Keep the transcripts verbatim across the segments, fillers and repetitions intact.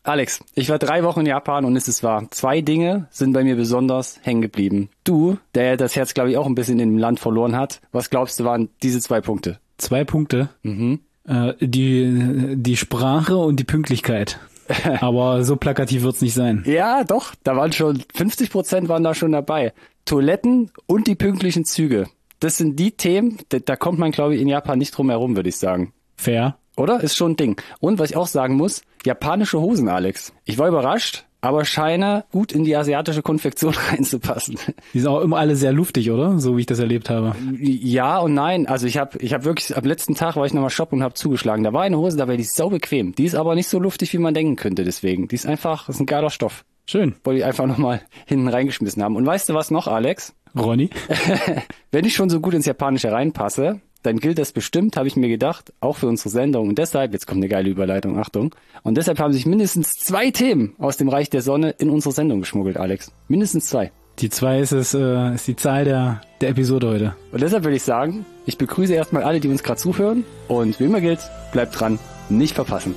Alex, ich war drei Wochen in Japan und es ist wahr. Zwei Dinge sind bei mir besonders hängen geblieben. Du, der das Herz, glaube ich, auch ein bisschen in dem Land verloren hat. Was glaubst du, waren diese zwei Punkte? Zwei Punkte? Mhm. Äh, die, die Sprache und die Pünktlichkeit. Aber so plakativ wird's nicht sein. Ja, doch. Da waren schon, fünfzig Prozent waren da schon dabei. Toiletten und die pünktlichen Züge. Das sind die Themen, da, da kommt man, glaube ich, in Japan nicht drum herum, würde ich sagen. Fair. Oder? Ist schon ein Ding. Und was ich auch sagen muss, japanische Hosen, Alex. Ich war überrascht, aber scheine gut in die asiatische Konfektion reinzupassen. Die sind auch immer alle sehr luftig, oder? So wie ich das erlebt habe. Ja und nein. Also ich habe ich hab wirklich, am letzten Tag war ich nochmal shoppen und habe zugeschlagen. Da war eine Hose dabei, die ist sau bequem. Die ist aber nicht so luftig, wie man denken könnte deswegen. Die ist einfach, das ist ein geiler Stoff. Schön. Wollte ich einfach nochmal hinten reingeschmissen haben. Und weißt du was noch, Alex? Ronny? Wenn ich schon so gut ins Japanische reinpasse, dann gilt das bestimmt, habe ich mir gedacht, auch für unsere Sendung. Und deshalb, jetzt kommt eine geile Überleitung, Achtung. Und deshalb haben sich mindestens zwei Themen aus dem Reich der Sonne in unsere Sendung geschmuggelt, Alex. Mindestens zwei. Die zwei ist, es, äh, ist die Zahl der, der Episode heute. Und deshalb würde ich sagen, ich begrüße erstmal alle, die uns gerade zuhören. Und wie immer gilt, bleibt dran, nicht verpassen.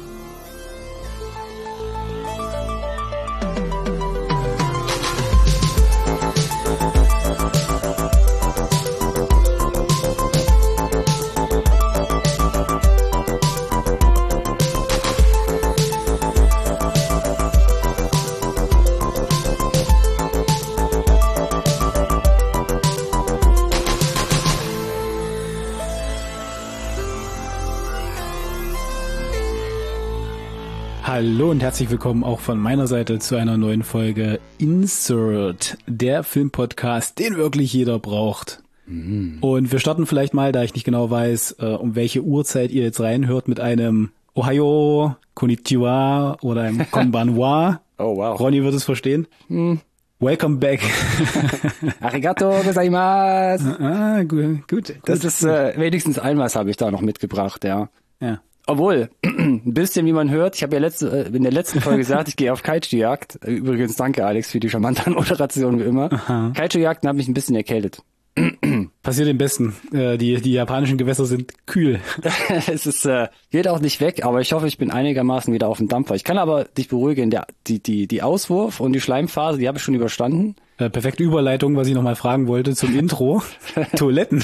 Hallo und herzlich willkommen auch von meiner Seite zu einer neuen Folge Insert, der Filmpodcast, den wirklich jeder braucht. Mhm. Und wir starten vielleicht mal, da ich nicht genau weiß, äh, um welche Uhrzeit ihr jetzt reinhört, mit einem Ohayo, Konnichiwa oder einem Konbanwa. Oh wow. Ronny wird es verstehen. Mhm. Welcome back. Arigato gozaimasu. Ah, gut, gut. Das ist äh, wenigstens ein was habe ich da noch mitgebracht, ja. Ja. Obwohl, ein bisschen wie man hört, ich habe ja letzte, in der letzten Folge gesagt, ich gehe auf Kaiju-Jagd. Übrigens danke Alex für die charmante Moderation wie immer. Kaiju-Jagden haben mich ein bisschen erkältet. Passiert dem Besten. Äh, die, die japanischen Gewässer sind kühl. Es ist, äh, geht auch nicht weg, aber ich hoffe, ich bin einigermaßen wieder auf dem Dampfer. Ich kann aber dich beruhigen, der, die, die, die Auswurf und die Schleimphase, die habe ich schon überstanden. Äh, perfekte Überleitung, was ich nochmal fragen wollte zum Intro. Toiletten.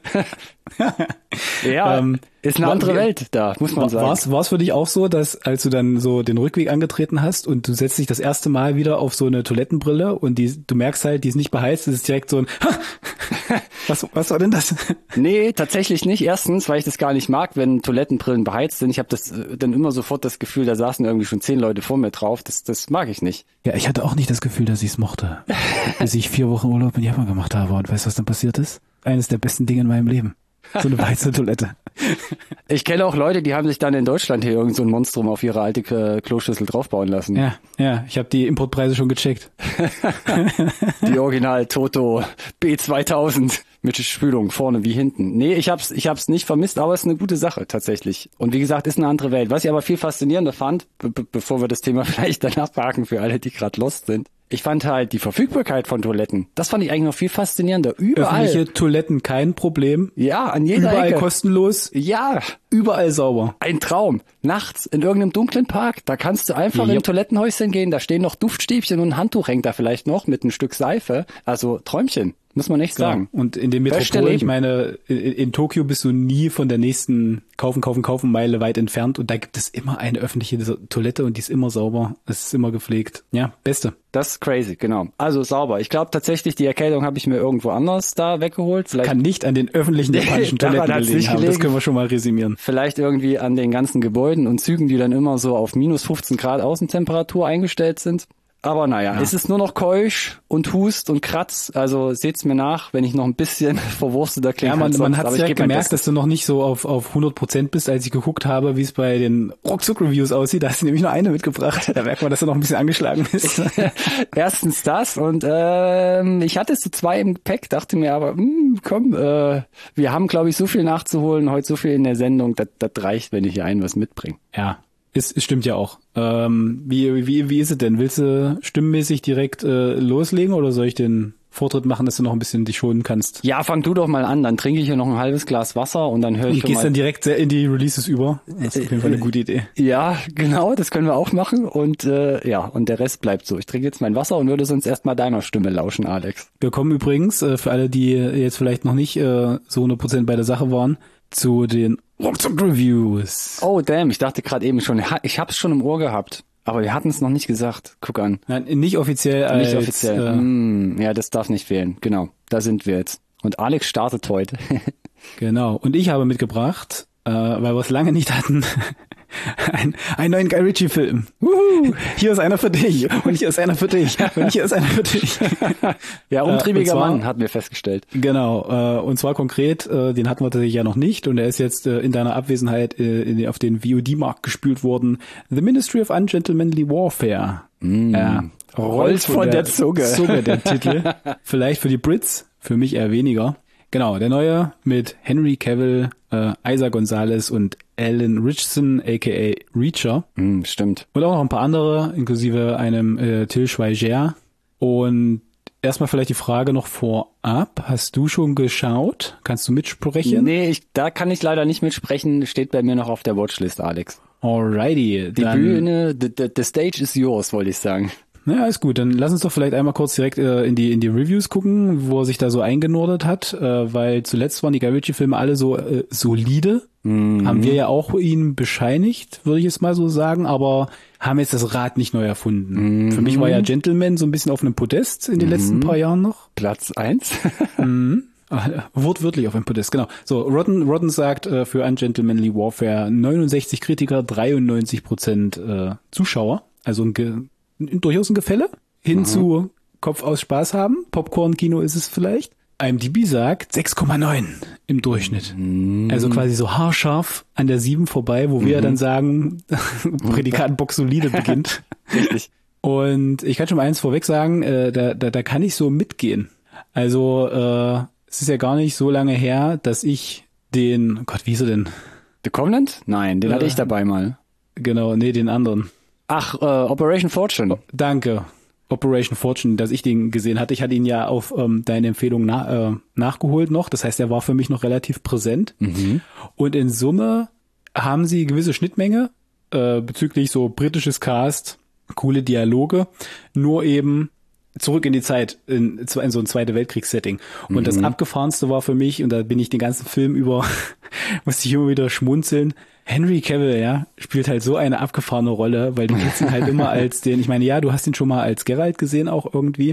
Ja, ähm, ist eine war, andere Welt da, muss man war, sagen. War's, war's für dich auch so, dass als du dann so den Rückweg angetreten hast und du setzt dich das erste Mal wieder auf so eine Toilettenbrille und die, du merkst halt, die ist nicht beheizt, es ist direkt so ein was, was war denn das? Nee, tatsächlich nicht. Erstens, weil ich das gar nicht mag, wenn Toilettenbrillen beheizt sind. Ich habe das äh, dann immer sofort das Gefühl, da saßen irgendwie schon zehn Leute vor mir drauf. Das, das mag ich nicht. Ja, ich hatte auch nicht das Gefühl, dass ich es mochte, bis ich vier Wochen Urlaub in Japan gemacht habe. Und weißt du, was dann passiert ist? Eines der besten Dinge in meinem Leben. So eine weiße Toilette. Ich kenne auch Leute, die haben sich dann in Deutschland hier irgend so ein Monstrum auf ihre alte äh, Kloschüssel draufbauen lassen. Ja, ja, ich habe die Importpreise schon gecheckt. Die Original Toto B zweitausend mit Spülung vorne wie hinten. Nee, ich hab's, ich hab's nicht vermisst, aber es ist eine gute Sache tatsächlich. Und wie gesagt, ist eine andere Welt. Was ich aber viel faszinierender fand, be- bevor wir das Thema vielleicht danach parken für alle, die gerade lost sind, ich fand halt die Verfügbarkeit von Toiletten. Das fand ich eigentlich noch viel faszinierender. Überall. Öffentliche Toiletten, kein Problem. Ja, an jeder Überall Ecke. Kostenlos. Ja. Überall sauber. Ein Traum. Nachts in irgendeinem dunklen Park, da kannst du einfach yep. in ein Toilettenhäuschen gehen, da stehen noch Duftstäbchen und ein Handtuch hängt da vielleicht noch mit ein Stück Seife. Also Träumchen. Muss man echt Klar. sagen. Und in den Metropolen, ich meine, in, in Tokio bist du nie von der nächsten Kaufen, Kaufen, Kaufen Meile weit entfernt und da gibt es immer eine öffentliche Toilette und die ist immer sauber, es ist immer gepflegt. Ja, beste. Das ist crazy, genau. Also sauber. Ich glaube tatsächlich, die Erkältung habe ich mir irgendwo anders da weggeholt. Vielleicht kann nicht an den öffentlichen japanischen Toiletten gelegen haben, das können wir schon mal resümieren. Vielleicht irgendwie an den ganzen Gebäuden und Zügen, die dann immer so auf minus fünfzehn Grad Außentemperatur eingestellt sind. Aber naja, ja. Es ist nur noch keusch und hust und kratzt, also seht's mir nach, wenn ich noch ein bisschen verwursteter klinge. Ja, man, man hat ja gemerkt, dass du noch nicht so auf auf hundert Prozent bist, als ich geguckt habe, wie es bei den Ruckzuck-Reviews aussieht. Da hast du nämlich nur eine mitgebracht. Da merkt man, dass du noch ein bisschen angeschlagen bist. Erstens das und ähm, ich hatte so zwei im Gepäck, dachte mir aber, mh, komm, äh, wir haben, glaube ich, so viel nachzuholen, heute so viel in der Sendung, das, das reicht, wenn ich hier ein was mitbringe. Ja. Es, es stimmt ja auch. Ähm, wie, wie, wie ist es denn? Willst du stimmmäßig direkt äh, loslegen oder soll ich den Vortritt machen, dass du noch ein bisschen dich schonen kannst. Ja, fang du doch mal an, dann trinke ich hier noch ein halbes Glas Wasser und dann höre ich Und gehst mal. dann direkt in die Releases über. Das ist auf jeden Fall eine gute Idee. Ja, genau, das können wir auch machen und äh, ja, und der Rest bleibt so. Ich trinke jetzt mein Wasser und würde sonst erstmal deiner Stimme lauschen, Alex. Wir kommen übrigens, äh, für alle, die jetzt vielleicht noch nicht äh, so hundert Prozent bei der Sache waren, zu den Ruckzuck-Reviews. Oh, damn, ich dachte gerade eben schon, ich hab's schon im Ohr gehabt. Aber wir hatten es noch nicht gesagt. Guck an. Nein, nicht offiziell als... Nicht offiziell. Äh, mm, ja, das darf nicht fehlen. Genau, da sind wir jetzt. Und Alex startet heute. Genau. Und ich habe mitgebracht, äh, weil wir es lange nicht hatten, ein, einen neuen Guy Ritchie-Film. Wuhu! Hier ist einer für dich und hier ist einer für dich und hier ist einer für dich. Ja, umtriebiger äh, zwar, Mann, hatten wir festgestellt. Genau. Äh, und zwar konkret, äh, den hatten wir tatsächlich ja noch nicht und er ist jetzt äh, in deiner Abwesenheit äh, in, auf den V O D-Markt gespült worden. The Ministry of Ungentlemanly Warfare. Mm. Äh, rollt von der, der Zunge. Zunge der Titel. Vielleicht für die Brits, für mich eher weniger. Genau, der neue mit Henry Cavill, äh, Isa Gonzalez und Alan Richardson, aka Reacher. Mm, stimmt. Und auch noch ein paar andere, inklusive einem äh, Til Schweiger. Und erstmal vielleicht die Frage noch vorab. Hast du schon geschaut? Kannst du mitsprechen? Nee, ich, da kann ich leider nicht mitsprechen. Steht bei mir noch auf der Watchlist, Alex. Alrighty. Die dann, Bühne, the, the, the stage is yours, wollte ich sagen. Ja, ist gut. Dann lass uns doch vielleicht einmal kurz direkt äh, in die in die Reviews gucken, wo er sich da so eingenordet hat, äh, weil zuletzt waren die Guy Ritchie-Filme alle so äh, solide. Mhm. Haben wir ja auch ihn bescheinigt, würde ich jetzt mal so sagen, aber haben jetzt das Rad nicht neu erfunden. Mhm. Für mich war ja Gentleman so ein bisschen auf einem Podest in den mhm. letzten paar Jahren noch. Platz eins. mhm. Wortwörtlich auf einem Podest, genau. So, Rotten, Rotten sagt äh, für Ungentlemanly Warfare neunundsechzig Kritiker, dreiundneunzig Prozent äh, Zuschauer. Also ein, Ge- ein durchaus ein Gefälle. Hin mhm. zu Kopf aus Spaß haben. Popcorn-Kino ist es vielleicht. IMDb sagt sechs Komma neun im Durchschnitt. Mhm. Also quasi so haarscharf an der sieben vorbei, wo mhm. wir dann sagen, Prädikat-Box solide beginnt. Richtig. Und ich kann schon mal eins vorweg sagen, äh, da, da, da kann ich so mitgehen. Also, äh, es ist ja gar nicht so lange her, dass ich den, oh Gott, wie hieß er denn? The Covenant? Nein, den äh, hatte ich dabei mal. Genau, nee, den anderen. Ach, äh, Operation Fortune. Oh, danke. Operation Fortune, dass ich den gesehen hatte. Ich hatte ihn ja auf ähm, deine Empfehlung na, äh, nachgeholt noch. Das heißt, er war für mich noch relativ präsent. Mhm. Und in Summe haben sie gewisse Schnittmenge äh, bezüglich so britisches Cast, coole Dialoge, nur eben zurück in die Zeit, in, in so ein Zweite Weltkriegssetting. Und mhm. das Abgefahrenste war für mich, und da bin ich den ganzen Film über, musste ich immer wieder schmunzeln, Henry Cavill, ja, spielt halt so eine abgefahrene Rolle, weil du kennst ihn halt immer als den, ich meine, ja, du hast ihn schon mal als Geralt gesehen auch irgendwie,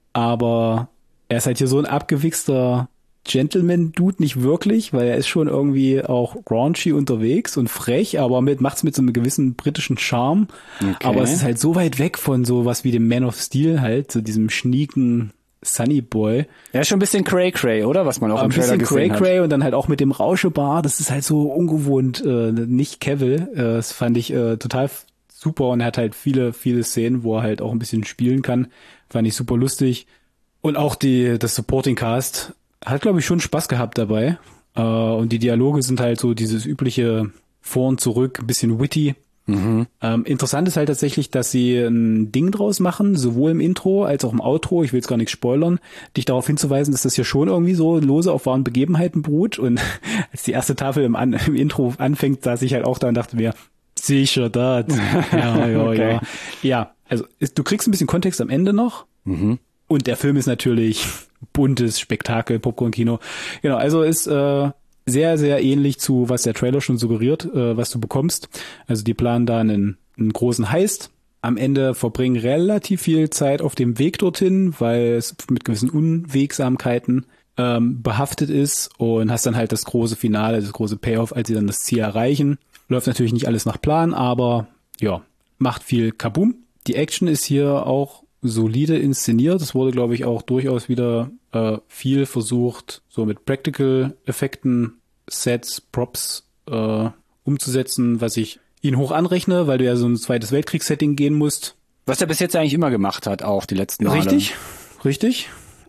aber er ist halt hier so ein abgewichster Gentleman-Dude, nicht wirklich, weil er ist schon irgendwie auch raunchy unterwegs und frech, aber mit macht's mit so einem gewissen britischen Charme. Okay. Aber es ist halt so weit weg von so was wie dem Man of Steel halt, so diesem schnieken Sunny Boy. Ja, ist schon ein bisschen cray-cray, oder? Was man auch im Trailer gesehen hat. Ein bisschen cray-cray und dann halt auch mit dem Rauschebar. Das ist halt so ungewohnt, äh, nicht Cavill. Äh, das fand ich äh, total super und er hat halt viele, viele Szenen, wo er halt auch ein bisschen spielen kann. Fand ich super lustig. Und auch die das Supporting Cast hat, glaube ich, schon Spaß gehabt dabei. Äh, und die Dialoge sind halt so dieses übliche Vor und Zurück, ein bisschen witty. Mhm. Ähm, interessant ist halt tatsächlich, dass sie ein Ding draus machen, sowohl im Intro als auch im Outro, ich will jetzt gar nichts spoilern, dich darauf hinzuweisen, dass das ja schon irgendwie so lose auf wahren Begebenheiten beruht. Und als die erste Tafel im, An- im Intro anfängt, saß ich halt auch da und dachte mir, sicher das. Ja, ja, okay. ja. Ja, also ist, du kriegst ein bisschen Kontext am Ende noch. Mhm. Und der Film ist natürlich buntes Spektakel, Popcorn-Kino. Genau, also ist äh, sehr, sehr ähnlich zu, was der Trailer schon suggeriert, äh, was du bekommst. Also die planen da einen, einen großen Heist. Am Ende verbringen relativ viel Zeit auf dem Weg dorthin, weil es mit gewissen Unwegsamkeiten ähm, behaftet ist und hast dann halt das große Finale, das große Payoff, als sie dann das Ziel erreichen. Läuft natürlich nicht alles nach Plan, aber ja, macht viel Kabum. Die Action ist hier auch solide inszeniert. Es wurde, glaube ich, auch durchaus wieder äh, viel versucht, so mit Practical-Effekten, Sets, Props äh, umzusetzen, was ich ihn hoch anrechne, weil du ja so ein zweites Weltkriegssetting gehen musst. Was er bis jetzt eigentlich immer gemacht hat, auch die letzten Male. Richtig, richtig.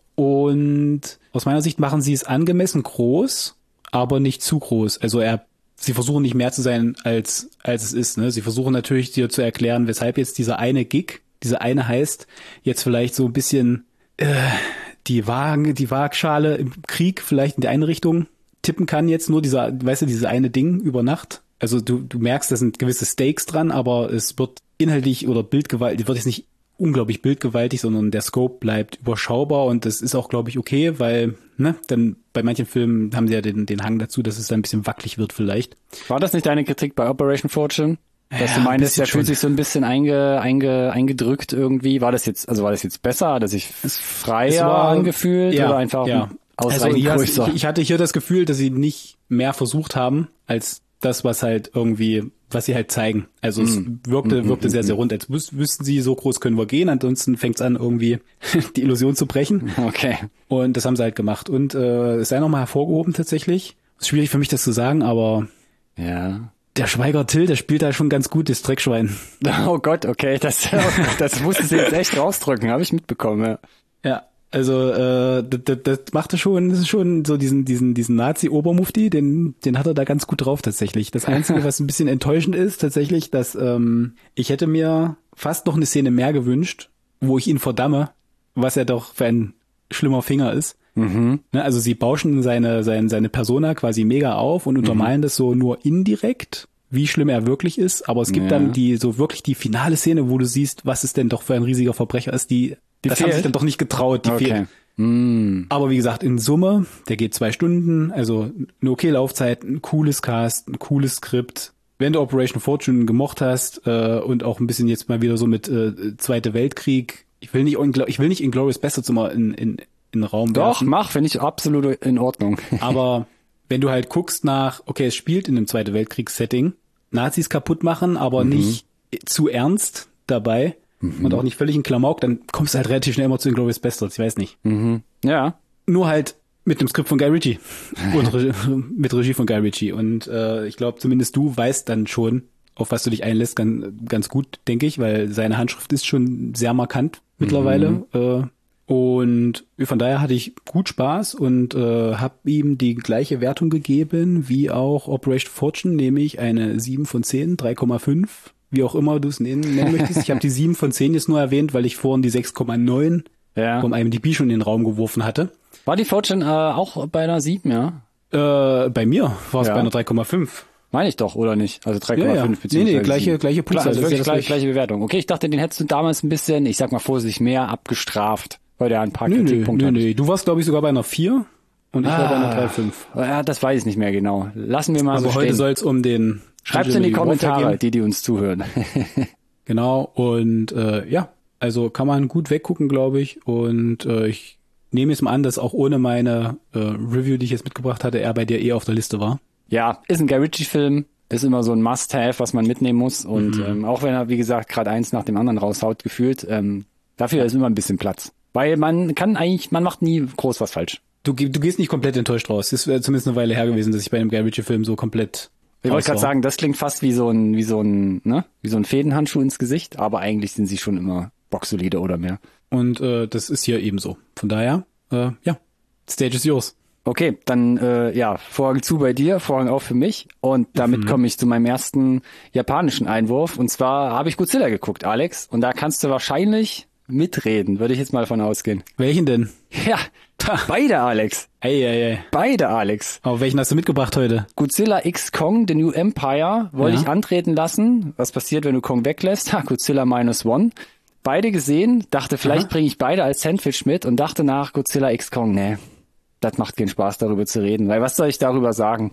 Und aus meiner Sicht machen sie es angemessen groß, aber nicht zu groß. Also er Sie versuchen nicht mehr zu sein, als als es ist. Ne? Sie versuchen natürlich dir zu erklären, weshalb jetzt dieser eine Gig, dieser eine heißt, jetzt vielleicht so ein bisschen äh, die Waage, die Waagschale im Krieg vielleicht in die eine Richtung tippen kann jetzt nur dieser, weißt du, dieses eine Ding über Nacht. Also du, du merkst, da sind gewisse Stakes dran, aber es wird inhaltlich oder bildgewaltig, wird jetzt nicht unglaublich bildgewaltig, sondern der Scope bleibt überschaubar und das ist auch, glaube ich, okay, weil, ne, dann bei manchen Filmen haben sie ja den, den Hang dazu, dass es dann ein bisschen wackelig wird vielleicht. War das nicht deine Kritik bei Operation Fortune? Dass ja, du meinst, der fühlt sich so ein bisschen einge, einge, eingedrückt irgendwie. War das jetzt, also war das jetzt besser? Hat er sich freier war, angefühlt ja, oder einfach ja. ausreichend also größer? Ich, ich hatte hier das Gefühl, dass sie nicht mehr versucht haben, als das, was halt irgendwie, was sie halt zeigen. Also mm. es wirkte, mm, wirkte mm, sehr, sehr rund. Als wüs- wüssten sie, so groß können wir gehen. Ansonsten fängt es an, irgendwie die Illusion zu brechen. Okay. Und das haben sie halt gemacht. Und äh, es sei nochmal hervorgehoben tatsächlich. Ist schwierig für mich, das zu sagen, aber ja. Der Schweiger Till, der spielt da schon ganz gut, das Dreckschwein. Oh Gott, okay, das, das musste sie jetzt echt rausdrücken, habe ich mitbekommen, ja. Ja, also äh, das, das machte schon, das ist schon so diesen diesen diesen Nazi-Obermufti, den den hat er da ganz gut drauf tatsächlich. Das Einzige, was ein bisschen enttäuschend ist, tatsächlich, dass ähm, ich hätte mir fast noch eine Szene mehr gewünscht, wo ich ihn verdamme, was er doch für ein schlimmer Finger ist. Mhm. Ne, also sie bauschen seine, seine, seine Persona quasi mega auf und untermalen mhm. das so nur indirekt, wie schlimm er wirklich ist. Aber es gibt ja. dann die so wirklich die finale Szene, wo du siehst, was es denn doch für ein riesiger Verbrecher ist. Die, die das fehlt. Haben sich dann doch nicht getraut. Die okay. fehlt. Mm. Aber wie gesagt, in Summe, der geht zwei Stunden, also eine okay Laufzeit, ein cooles Cast, ein cooles Skript. Wenn du Operation Fortune gemocht hast äh, und auch ein bisschen jetzt mal wieder so mit äh, Zweite Weltkrieg, ich will nicht, ich will nicht Inglourious Basterds immer in, in in den Raum Doch, werfen. mach, finde ich absolut in Ordnung. Aber wenn du halt guckst nach, okay, es spielt in einem Zweite Weltkriegs-Setting, Nazis kaputt machen, aber mhm. nicht zu ernst dabei mhm. und auch nicht völlig in Klamauk, dann kommst du halt relativ schnell immer zu Inglourious Basterds, ich weiß nicht. Mhm. Ja. Nur halt mit dem Skript von Guy Ritchie und Regie, mit Regie von Guy Ritchie und äh, ich glaube, zumindest du weißt dann schon, auf was du dich einlässt, ganz, ganz gut, denke ich, weil seine Handschrift ist schon sehr markant mittlerweile, mhm. äh, und von daher hatte ich gut Spaß und äh, habe ihm die gleiche Wertung gegeben wie auch Operation Fortune, nämlich eine sieben von zehn, drei Komma fünf, wie auch immer du es nennen, nennen möchtest. Ich habe die sieben von zehn jetzt nur erwähnt, weil ich vorhin die sechs Komma neun ja. vom I M D B schon in den Raum geworfen hatte. War die Fortune äh, auch bei einer sieben, ja? Äh, bei mir war es ja. bei einer drei Komma fünf. Meine ich doch, oder nicht? Also drei Komma fünf ja, ja. beziehungsweise Nee, nee, gleiche, gleiche Puls. Klar, also wirklich gleich, gleiche Bewertung. Okay, ich dachte, den hättest du damals ein bisschen, ich sag mal vorsichtig, mehr abgestraft. Weil der ein paar nö, Kritikpunkte nö, hat. nö. Du warst, glaube ich, sogar bei einer vier und ich ah, war bei einer drei Komma fünf. Ja, das weiß ich nicht mehr genau. Lassen wir mal also so heute stehen. soll es um den... Schreibt's in die Kommentare, die, die uns zuhören. Genau, und äh, ja, also kann man gut weggucken, glaube ich. Und äh, ich nehme jetzt mal an, dass auch ohne meine äh, Review, die ich jetzt mitgebracht hatte, er bei dir eh auf der Liste war. Ja, ist ein Guy Ritchie-Film. Ist immer so ein Must-Have, was man mitnehmen muss. Und mhm. ähm, auch wenn er, wie gesagt, gerade eins nach dem anderen raushaut, gefühlt, ähm, dafür ja. ist immer ein bisschen Platz. Weil man kann eigentlich, man macht nie groß was falsch. Du, du gehst nicht komplett enttäuscht raus. Es wäre zumindest eine Weile her gewesen, dass ich bei einem Guy Ritchie-Film so komplett Ich wollte gerade sagen, das klingt fast wie so ein, wie so ein, ne, wie so ein Fädenhandschuh ins Gesicht, aber eigentlich sind sie schon immer boxsolide oder mehr. Und äh, das ist hier ebenso. Von daher, äh, ja, Stage is yours. Okay, dann äh, ja, Vorhang zu bei dir, Vorhang auf für mich. Und damit mhm. komme ich zu meinem ersten japanischen Einwurf. Und zwar habe ich Godzilla geguckt, Alex. Und da kannst du wahrscheinlich mitreden, würde ich jetzt mal davon ausgehen. Welchen denn? Ja, beide, Alex. Ei, ei, ei. Beide, Alex. Aber welchen hast du mitgebracht heute? Godzilla X Kong, The New Empire, wollte ja. ich antreten lassen. Was passiert, wenn du Kong weglässt? Ha, Godzilla Minus One. Beide gesehen, dachte, vielleicht bringe ich beide als Sandwich mit und dachte nach Godzilla X Kong, nee, das macht keinen Spaß, darüber zu reden, weil was soll ich darüber sagen?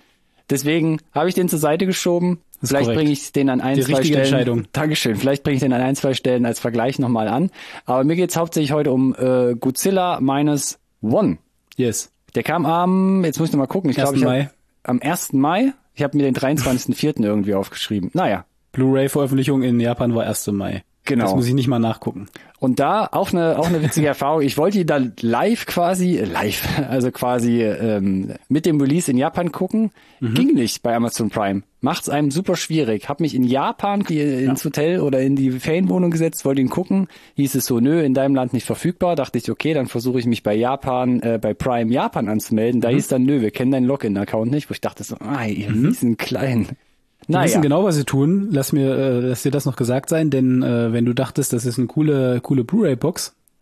Deswegen habe ich den zur Seite geschoben. Vielleicht bringe ich den an ein, Die zwei richtige Stellen. Entscheidung. Dankeschön. Vielleicht bringe ich den an ein, zwei Stellen als Vergleich nochmal an. Aber mir geht's hauptsächlich heute um äh, Godzilla Minus One. Yes. Der kam am, jetzt muss ich noch mal gucken, ich glaube, ich hab, am ersten Mai. Ich habe mir den dreiundzwanzigsten vierten irgendwie aufgeschrieben. Naja. Blu-ray-Veröffentlichung in Japan war ersten Mai. Genau. Das muss ich nicht mal nachgucken. Und da auch eine auch eine witzige Erfahrung. Ich wollte ihn dann live quasi, live, also quasi ähm, mit dem Release in Japan gucken. Mhm. Ging nicht bei Amazon Prime. Macht's einem super schwierig. Hab mich in Japan ins ja. Hotel oder in die Ferienwohnung gesetzt, wollte ihn gucken. Hieß es so, nö, in deinem Land nicht verfügbar. Dachte ich, okay, dann versuche ich mich bei Japan, äh, bei Prime Japan anzumelden. Da mhm. hieß dann, nö, wir kennen deinen Login-Account nicht. Wo ich dachte so, ah, ihr mhm. miesen Kleinen. Die naja. wissen genau, was sie tun. Lass mir, äh, lass dir das noch gesagt sein, denn äh, wenn du dachtest, das ist eine coole, coole Blu-ray-Box,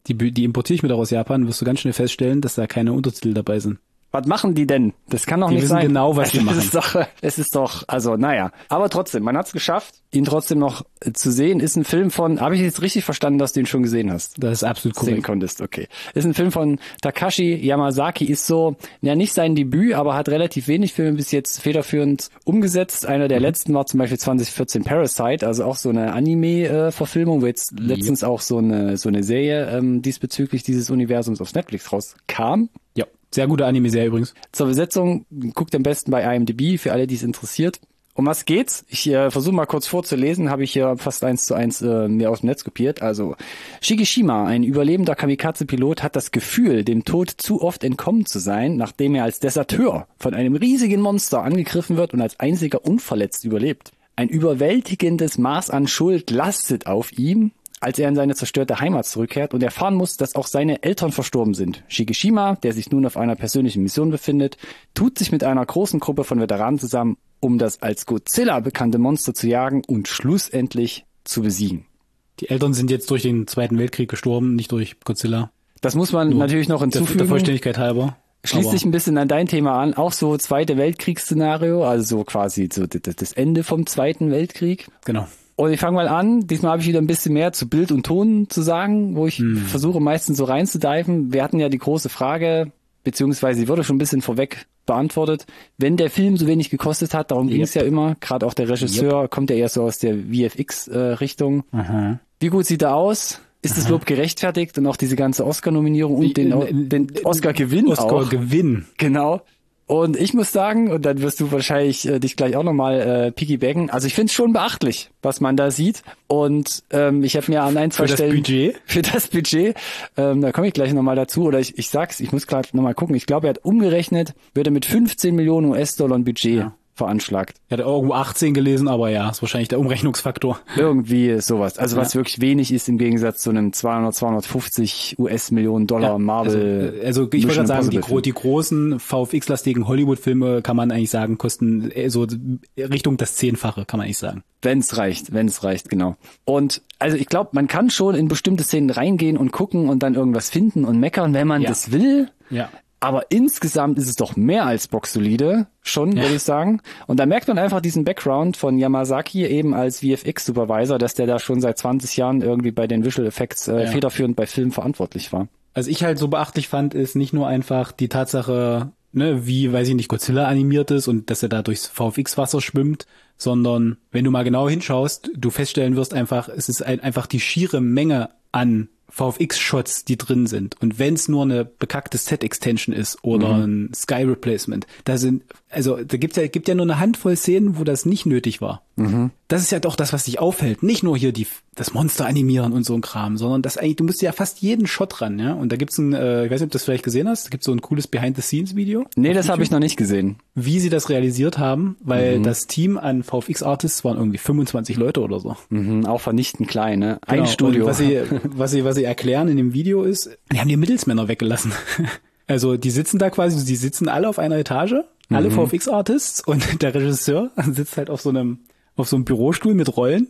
Die, die importiere ich mit auch aus Japan, wirst du ganz schnell feststellen, dass da keine Untertitel dabei sind. Was machen die denn? Das kann doch die nicht wissen sein. genau, was die machen. Es ist doch, es ist doch, also naja. Aber trotzdem, man hat es geschafft, ihn trotzdem noch zu sehen. Ist ein Film von, habe ich jetzt richtig verstanden, dass du ihn schon gesehen hast? Das ist absolut korrekt. Sehen konntest, okay. Ist ein Film von Takashi Yamazaki, ist so, ja nicht sein Debüt, aber hat relativ wenig Filme bis jetzt federführend umgesetzt. Einer der mhm. letzten war zum Beispiel zwanzig vierzehn Parasite, also auch so eine Anime-Verfilmung, wo jetzt letztens ja. auch so eine so eine Serie ähm, diesbezüglich dieses Universums auf Netflix rauskam. Ja. Sehr gute Anime-Serie übrigens. Zur Besetzung, guckt am besten bei I M D B, für alle, die es interessiert. Um was geht's? Ich äh, versuche mal kurz vorzulesen, habe ich hier fast eins zu eins äh, mir aus dem Netz kopiert. Also, Shigeshima, ein überlebender Kamikaze-Pilot, hat das Gefühl, dem Tod zu oft entkommen zu sein, nachdem er als Deserteur von einem riesigen Monster angegriffen wird und als einziger unverletzt überlebt. Ein überwältigendes Maß an Schuld lastet auf ihm, als er in seine zerstörte Heimat zurückkehrt und erfahren muss, dass auch seine Eltern verstorben sind. Shigeshima, der sich nun auf einer persönlichen Mission befindet, tut sich mit einer großen Gruppe von Veteranen zusammen, um das als Godzilla bekannte Monster zu jagen und schlussendlich zu besiegen. Die Eltern sind jetzt durch den Zweiten Weltkrieg gestorben, nicht durch Godzilla. Das muss man Nur natürlich noch hinzufügen. Der Vollständigkeit halber. Schließt sich ein bisschen an dein Thema an, auch so Zweite Weltkriegsszenario, also so quasi so das Ende vom Zweiten Weltkrieg. Genau. Und ich fange mal an, diesmal habe ich wieder ein bisschen mehr zu Bild und Ton zu sagen, wo ich hm. versuche meistens so reinzudiven. Wir hatten ja die große Frage, beziehungsweise die wurde schon ein bisschen vorweg beantwortet, wenn der Film so wenig gekostet hat, darum yep. ging es ja immer, gerade auch der Regisseur yep. kommt ja eher so aus der V F X-Richtung. Äh, Wie gut sieht er aus? Ist das Lob gerechtfertigt? Und auch diese ganze Oscar-Nominierung und den, den Oscar-Gewinn auch. Oscar-Gewinn. Genau. Und ich muss sagen, und dann wirst du wahrscheinlich äh, dich gleich auch nochmal äh, piggybacken, also ich finde es schon beachtlich, was man da sieht. Und ähm, ich habe mir an ein, zwei für Stellen... Für das Budget? Für das Budget. Ähm, da komme ich gleich nochmal dazu. Oder ich, ich sag's, ich muss gerade nochmal gucken. Ich glaube, er hat umgerechnet, wird er mit fünfzehn Millionen U S-Dollar Budget ja. veranschlagt. Ich hatte irgendwo achtzehn gelesen, aber ja, ist wahrscheinlich der Umrechnungsfaktor. Irgendwie sowas. Also ja. was wirklich wenig ist im Gegensatz zu einem zweihundert, zweihundertfünfzig U S-Millionen Dollar ja, Marvel. Also, also ich würde sagen, die, gro- die großen V F X-lastigen Hollywood-Filme kann man eigentlich sagen, kosten so Richtung das Zehnfache, kann man eigentlich sagen. Wenn's reicht, wenn's reicht, genau. Und also ich glaube, man kann schon in bestimmte Szenen reingehen und gucken und dann irgendwas finden und meckern, wenn man ja. das will. Ja. Aber insgesamt ist es doch mehr als boxsolide, schon, ja. würde ich sagen. Und da merkt man einfach diesen Background von Yamazaki eben als V F X-Supervisor, dass der da schon seit zwanzig Jahren irgendwie bei den Visual Effects äh, ja. federführend bei Filmen verantwortlich war. Was ich halt so beachtlich fand, ist nicht nur einfach die Tatsache, ne, wie, weiß ich nicht, Godzilla animiert ist und dass er da durchs V F X-Wasser schwimmt, sondern wenn du mal genau hinschaust, du feststellen wirst einfach, es ist ein, einfach die schiere Menge an V F X-Shots, die drin sind. Und wenn es nur eine bekackte Set-Extension ist oder mhm. ein Sky-Replacement, da sind, also da gibt ja, gibt ja nur eine Handvoll Szenen, wo das nicht nötig war. Mhm. Das ist ja doch das, was dich auffällt. Nicht nur hier die das Monster animieren und so ein Kram, sondern das eigentlich, du musst ja fast jeden Shot ran, ja. Und da gibt's ein, äh, ich weiß nicht, ob du das vielleicht gesehen hast, da gibt's so ein cooles Behind-the-Scenes-Video. Nee, das habe ich noch nicht gesehen. Wie sie das realisiert haben, weil mhm. das Team an V F X-Artists waren irgendwie fünfundzwanzig Leute oder so. Mhm, auch vernichtend klein, ne? Ein genau. Studio. Und was sie, was sie, was sie erklären in dem Video ist, die haben die Mittelsmänner weggelassen. Also die sitzen da quasi, die sitzen alle auf einer Etage, alle mhm. V F X-Artists und der Regisseur sitzt halt auf so einem auf so einem Bürostuhl mit Rollen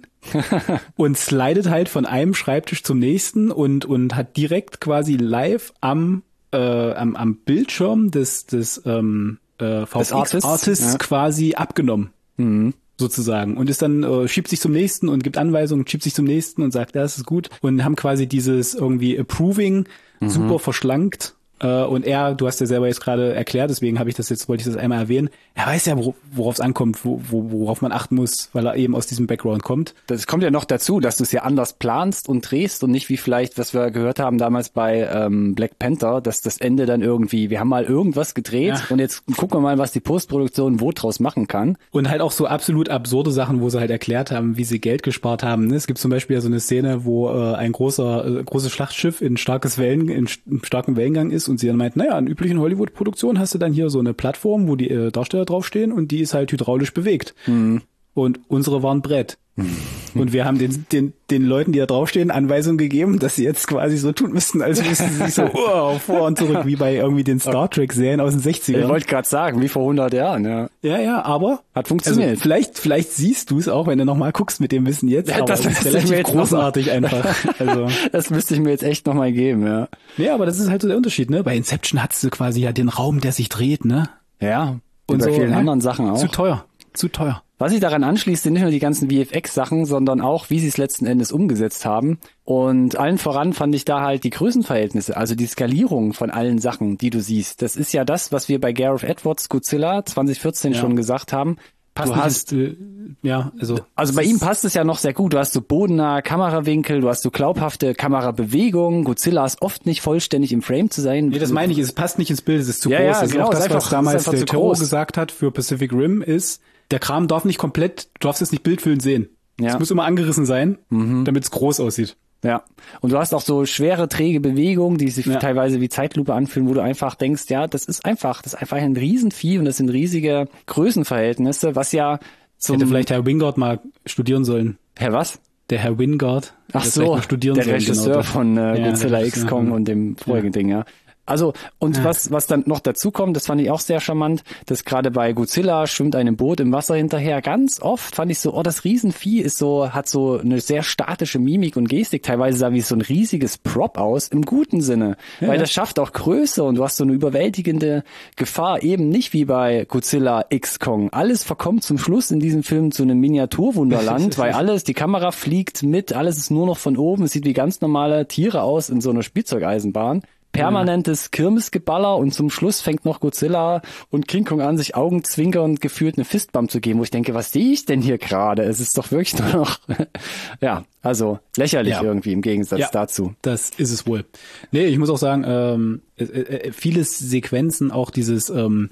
und slidet halt von einem Schreibtisch zum nächsten und und hat direkt quasi live am äh, am, am Bildschirm des des ähm, äh, V F X-Artists ja. quasi abgenommen. Mhm. Sozusagen. Und ist dann, äh, schiebt sich zum nächsten und gibt Anweisungen, schiebt sich zum nächsten und sagt, ja, das ist gut. Und haben quasi dieses irgendwie Approving mhm. super verschlankt. Äh, und er, du hast ja selber jetzt gerade erklärt, deswegen habe ich das jetzt, wollte ich das einmal erwähnen. Er weiß ja, worauf es ankommt, wo, wo, worauf man achten muss, weil er eben aus diesem Background kommt. Das kommt ja noch dazu, dass du es ja anders planst und drehst und nicht wie vielleicht, was wir gehört haben damals bei ähm, Black Panther, dass das Ende dann irgendwie, wir haben mal irgendwas gedreht ja. und jetzt gucken wir mal, was die Postproduktion wo draus machen kann. Und halt auch so absolut absurde Sachen, wo sie halt erklärt haben, wie sie Geld gespart haben. Es gibt zum Beispiel ja so eine Szene, wo äh, ein großer, äh, großes Schlachtschiff in starkes Wellen, in, in starkem Wellengang ist und sie dann meint, naja, in üblichen Hollywood-Produktionen hast du dann hier so eine Plattform, wo die äh, Darsteller draufstehen und die ist halt hydraulisch bewegt. Mhm. Und unsere waren Brett. Und wir haben den, den, den Leuten, die da draufstehen, Anweisungen gegeben, dass sie jetzt quasi so tun müssten, als müssten sie sich so oh, vor und zurück, wie bei irgendwie den Star Trek-Serien aus den sechzigern. Ich wollte gerade sagen, wie vor hundert Jahren, ja. Ja, ja, aber hat funktioniert. Also vielleicht, vielleicht siehst du es auch, wenn du nochmal guckst mit dem Wissen jetzt, ja, aber das, das ist relativ großartig einfach. Also. Das müsste ich mir jetzt echt nochmal geben, ja. Ja, aber das ist halt so der Unterschied, ne? Bei Inception hattest du quasi ja den Raum, der sich dreht, ne? Ja. Und bei so, vielen ne? anderen Sachen auch. Zu teuer, zu teuer. Was sich daran anschließt, sind nicht nur die ganzen V F X-Sachen, sondern auch, wie sie es letzten Endes umgesetzt haben. Und allen voran fand ich da halt die Größenverhältnisse, also die Skalierung von allen Sachen, die du siehst. Das ist ja das, was wir bei Gareth Edwards Godzilla zwanzig vierzehn ja. schon gesagt haben. Passt du hast, ist, äh, ja, also. Also bei ihm passt es ja noch sehr gut. Du hast so bodennahe Kamerawinkel, du hast so glaubhafte Kamerabewegungen. Godzilla ist oft nicht vollständig im Frame zu sein. Nee, das meine ich, es passt nicht ins Bild, es ist zu ja, groß. Ja, das ist genau, auch das, ist einfach, was damals der Toro groß. gesagt hat für Pacific Rim ist, der Kram darf nicht komplett, du darfst es nicht bildfüllend sehen. Es ja. muss immer angerissen sein, mhm. damit es groß aussieht. Ja, und du hast auch so schwere, träge Bewegungen, die sich ja. teilweise wie Zeitlupe anfühlen, wo du einfach denkst, ja, das ist einfach, das ist einfach ein Riesenvieh und das sind riesige Größenverhältnisse, was ja zum... Hätte vielleicht Herr Wingard mal studieren sollen. Herr was? Der Herr Wingard. Ach so, studieren der sollen, Regisseur genau von äh, ja, Godzilla X Kong und dem vorigen ja. Ding, ja. Also, und ja. was was dann noch dazu kommt, das fand ich auch sehr charmant, dass gerade bei Godzilla schwimmt einem Boot im Wasser hinterher. Ganz oft fand ich so, oh, das Riesenvieh ist so, hat so eine sehr statische Mimik und Gestik. Teilweise sah wie so ein riesiges Prop aus, im guten Sinne. Ja. Weil das schafft auch Größe und du hast so eine überwältigende Gefahr, eben nicht wie bei Godzilla X Kong. Alles verkommt zum Schluss in diesem Film zu einem Miniaturwunderland, weil alles, die Kamera fliegt mit, alles ist nur noch von oben. Es sieht wie ganz normale Tiere aus in so einer Spielzeugeisenbahn. Permanentes Kirmesgeballer und zum Schluss fängt noch Godzilla und King Kong an, sich augenzwinkernd gefühlt eine Fistbump zu geben, wo ich denke, was sehe ich denn hier gerade? Es ist doch wirklich nur noch, ja, also lächerlich ja. irgendwie im Gegensatz ja, dazu. Das ist es wohl. Nee, ich muss auch sagen, ähm, äh, äh, viele Sequenzen, auch dieses, ähm,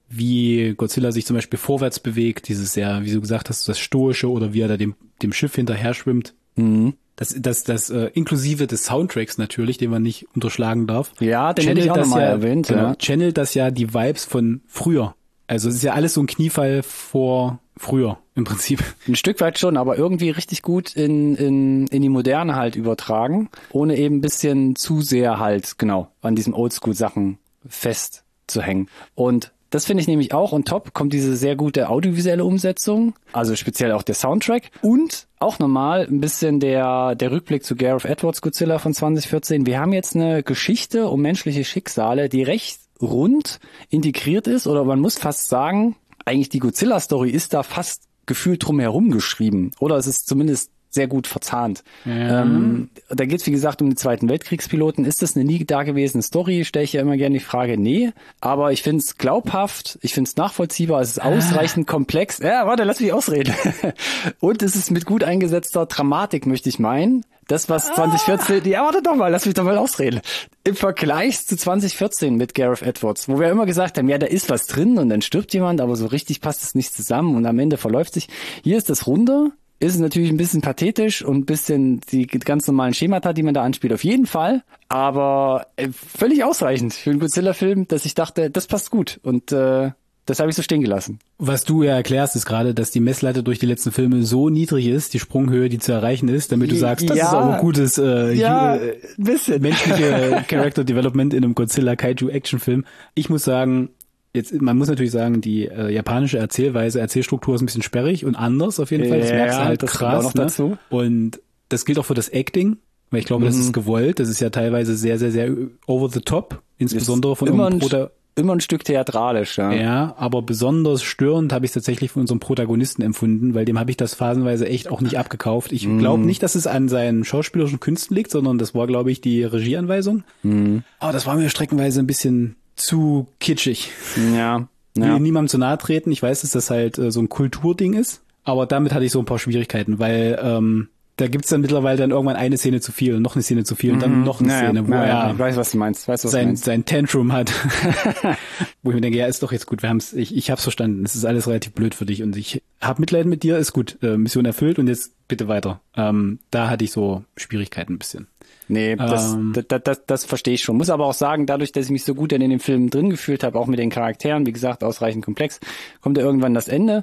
wie Godzilla sich zum Beispiel vorwärts bewegt, dieses sehr, wie du gesagt hast, das Stoische oder wie er da dem, dem Schiff hinterher schwimmt. Mhm. Das, das, das äh, inklusive des Soundtracks natürlich, den man nicht unterschlagen darf. Ja, den hätte ich auch nochmal ja, erwähnt. Genau, ja. channelt das ja die Vibes von früher. Also es ist ja alles so ein Kniefall vor früher im Prinzip. Ein Stück weit schon, aber irgendwie richtig gut in, in, in die Moderne halt übertragen, ohne eben ein bisschen zu sehr halt, genau, an diesen Oldschool-Sachen festzuhängen. Und das finde ich nämlich auch, und top kommt diese sehr gute audiovisuelle Umsetzung, also speziell auch der Soundtrack und auch nochmal ein bisschen der der Rückblick zu Gareth Edwards Godzilla von zwanzig vierzehn. Wir haben jetzt eine Geschichte um menschliche Schicksale, die recht rund integriert ist, oder man muss fast sagen, eigentlich die Godzilla-Story ist da fast gefühlt drumherum geschrieben, oder es ist zumindest sehr gut verzahnt. Ja. Ähm, da geht es, wie gesagt, um den Zweiten Weltkriegspiloten. Ist das eine nie dagewesene Story? Stelle ich ja immer gerne die Frage, nee. Aber ich finde es glaubhaft, ich finde es nachvollziehbar, es ist ausreichend ah. komplex. Ja, warte, lass mich ausreden. Und es ist mit gut eingesetzter Dramatik, möchte ich meinen. Das, was zwanzig vierzehn, ja, warte doch mal, lass mich doch mal ausreden. Im Vergleich zu zwanzig vierzehn mit Gareth Edwards, wo wir immer gesagt haben, ja, da ist was drin und dann stirbt jemand, aber so richtig passt es nicht zusammen und am Ende verläuft sich. Hier ist das Runde. Ist es natürlich ein bisschen pathetisch und ein bisschen die ganz normalen Schemata, die man da anspielt, auf jeden Fall. Aber äh, völlig ausreichend für einen Godzilla-Film, dass ich dachte, das passt gut. Und äh, das habe ich so stehen gelassen. Was du ja erklärst, ist gerade, dass die Messlatte durch die letzten Filme so niedrig ist, die Sprunghöhe, die zu erreichen ist, damit du sagst, das ja, ist aber gutes äh, ja, äh, bisschen. menschliche Character Development in einem Godzilla-Kaiju-Action-Film. Ich muss sagen, Jetzt, man muss natürlich sagen, die äh, japanische Erzählweise, Erzählstruktur ist ein bisschen sperrig und anders auf jeden Fall. Das ja, merkst du halt das krass. Auch noch ne? dazu. Und das gilt auch für das Acting, weil ich glaube, mhm. das ist gewollt. Das ist ja teilweise sehr, sehr, sehr over the top, insbesondere von immer unserem ein, Prota- immer ein Stück theatralisch, ja. Ja, aber besonders störend habe ich es tatsächlich von unserem Protagonisten empfunden, weil dem habe ich das phasenweise echt auch nicht abgekauft. Ich mhm. glaube nicht, dass es an seinen schauspielerischen Künsten liegt, sondern das war, glaube ich, die Regieanweisung. Mhm. Aber das war mir streckenweise ein bisschen zu kitschig. Ja. Ich Ja. will niemandem zu nahe treten. Ich weiß, dass das halt äh, so ein Kulturding ist. Aber damit hatte ich so ein paar Schwierigkeiten, weil ähm, da gibt's dann mittlerweile dann irgendwann eine Szene zu viel und noch eine Szene zu viel und dann noch eine naja, Szene, wo naja, er ich weiß, was du meinst. Weiß, was sein, du meinst. sein Tantrum hat. Wo ich mir denke, ja, ist doch jetzt gut, wir haben's, ich, ich hab's verstanden. Es ist alles relativ blöd für dich und ich hab Mitleid mit dir, ist gut, äh, Mission erfüllt und jetzt bitte weiter. Ähm, da hatte ich so Schwierigkeiten ein bisschen. Nee, das, Ähm. das, das, das verstehe ich schon. Muss aber auch sagen, dadurch, dass ich mich so gut in den Film drin gefühlt habe, auch mit den Charakteren, wie gesagt, ausreichend komplex, kommt ja irgendwann das Ende.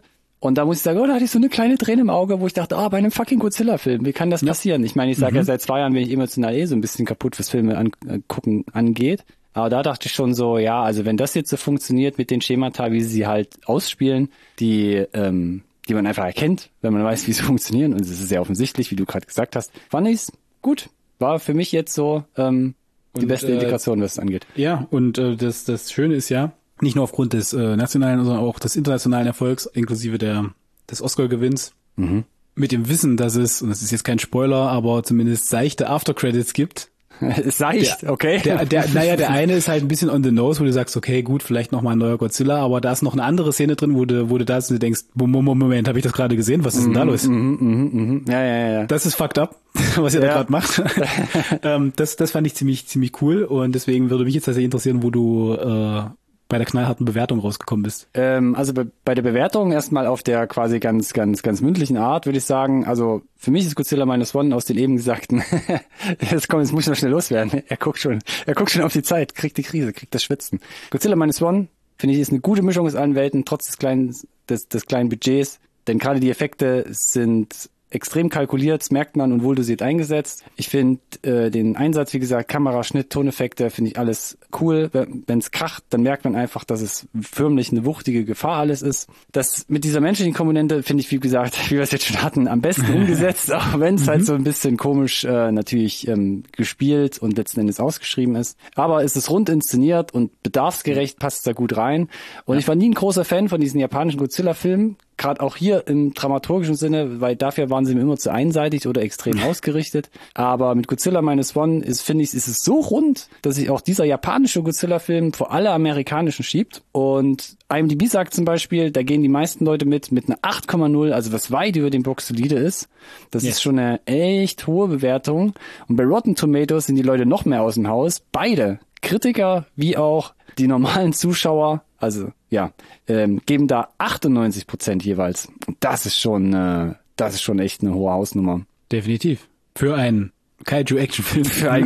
Und da muss ich sagen, oh, da hatte ich so eine kleine Träne im Auge, wo ich dachte, ah, oh, bei einem fucking Godzilla-Film, wie kann das ja. passieren? Ich meine, ich sage mhm. ja seit zwei Jahren bin ich emotional eh so ein bisschen kaputt, was Filme angucken angeht. Aber da dachte ich schon so, ja, also wenn das jetzt so funktioniert mit den Schemata, wie sie sie halt ausspielen, die ähm, die man einfach erkennt, wenn man weiß, wie sie funktionieren, und es ist sehr offensichtlich, wie du gerade gesagt hast, fand ich's gut. War für mich jetzt so ähm, die und, beste Integration, was es angeht. Ja, und äh, das das Schöne ist ja, nicht nur aufgrund des äh, nationalen, sondern auch des internationalen Erfolgs, inklusive der des Oscar-Gewinns, mhm. mit dem Wissen, dass es, und das ist jetzt kein Spoiler, aber zumindest seichte Aftercredits gibt. Seicht, der, okay. Der, der, naja, der eine ist halt ein bisschen on the nose, wo du sagst, okay, gut, vielleicht nochmal ein neuer Godzilla, aber da ist noch eine andere Szene drin, wo du, wo du da sitzt und du denkst, Moment, Moment, habe ich das gerade gesehen? Was ist denn da los? Mm, mm, mm, ja, ja, ja. Das ist fucked up, was ihr ja. da gerade macht. ähm, das, das fand ich ziemlich, ziemlich cool, und deswegen würde mich jetzt tatsächlich interessieren, wo du äh, bei der knallharten Bewertung rausgekommen bist. Ähm, also be- bei der Bewertung erstmal auf der quasi ganz, ganz, ganz mündlichen Art würde ich sagen, also für mich ist Godzilla Minus One aus den eben gesagten, jetzt komm, jetzt muss ich noch schnell loswerden. Er guckt schon, er guckt schon auf die Zeit, kriegt die Krise, kriegt das Schwitzen. Godzilla Minus One, finde ich, ist eine gute Mischung aus allen Welten, trotz des kleinen, des, des kleinen Budgets, denn gerade die Effekte sind extrem kalkuliert, das merkt man, und wohldosiert eingesetzt. Ich finde äh, den Einsatz, wie gesagt, Kamera, Schnitt, Toneffekte, finde ich alles cool. Wenn es kracht, dann merkt man einfach, dass es förmlich eine wuchtige Gefahr alles ist. Das mit dieser menschlichen Komponente finde ich, wie gesagt, wie wir es jetzt schon hatten, am besten umgesetzt, auch wenn es mhm. halt so ein bisschen komisch äh, natürlich ähm, gespielt und letzten Endes ausgeschrieben ist. Aber es ist rund inszeniert und bedarfsgerecht, passt da gut rein. Und ja. ich war nie ein großer Fan von diesen japanischen Godzilla-Filmen. Gerade auch hier im dramaturgischen Sinne, weil dafür waren sie mir immer zu einseitig oder extrem ausgerichtet. Aber mit Godzilla Minus One ist, finde ich, ist es so rund, dass sich auch dieser japanische Godzilla-Film vor alle amerikanischen schiebt. Und IMDb sagt zum Beispiel, da gehen die meisten Leute mit, mit einer acht Komma null, also was weit über dem Box solide ist. Das yes. ist schon eine echt hohe Bewertung. Und bei Rotten Tomatoes sind die Leute noch mehr aus dem Haus. Beide, Kritiker wie auch die normalen Zuschauer, also ja, ähm, geben da achtundneunzig Prozent jeweils. Und das ist schon, äh, das ist schon echt eine hohe Hausnummer. Definitiv. Für einen Kaiju-Action-Film. Für einen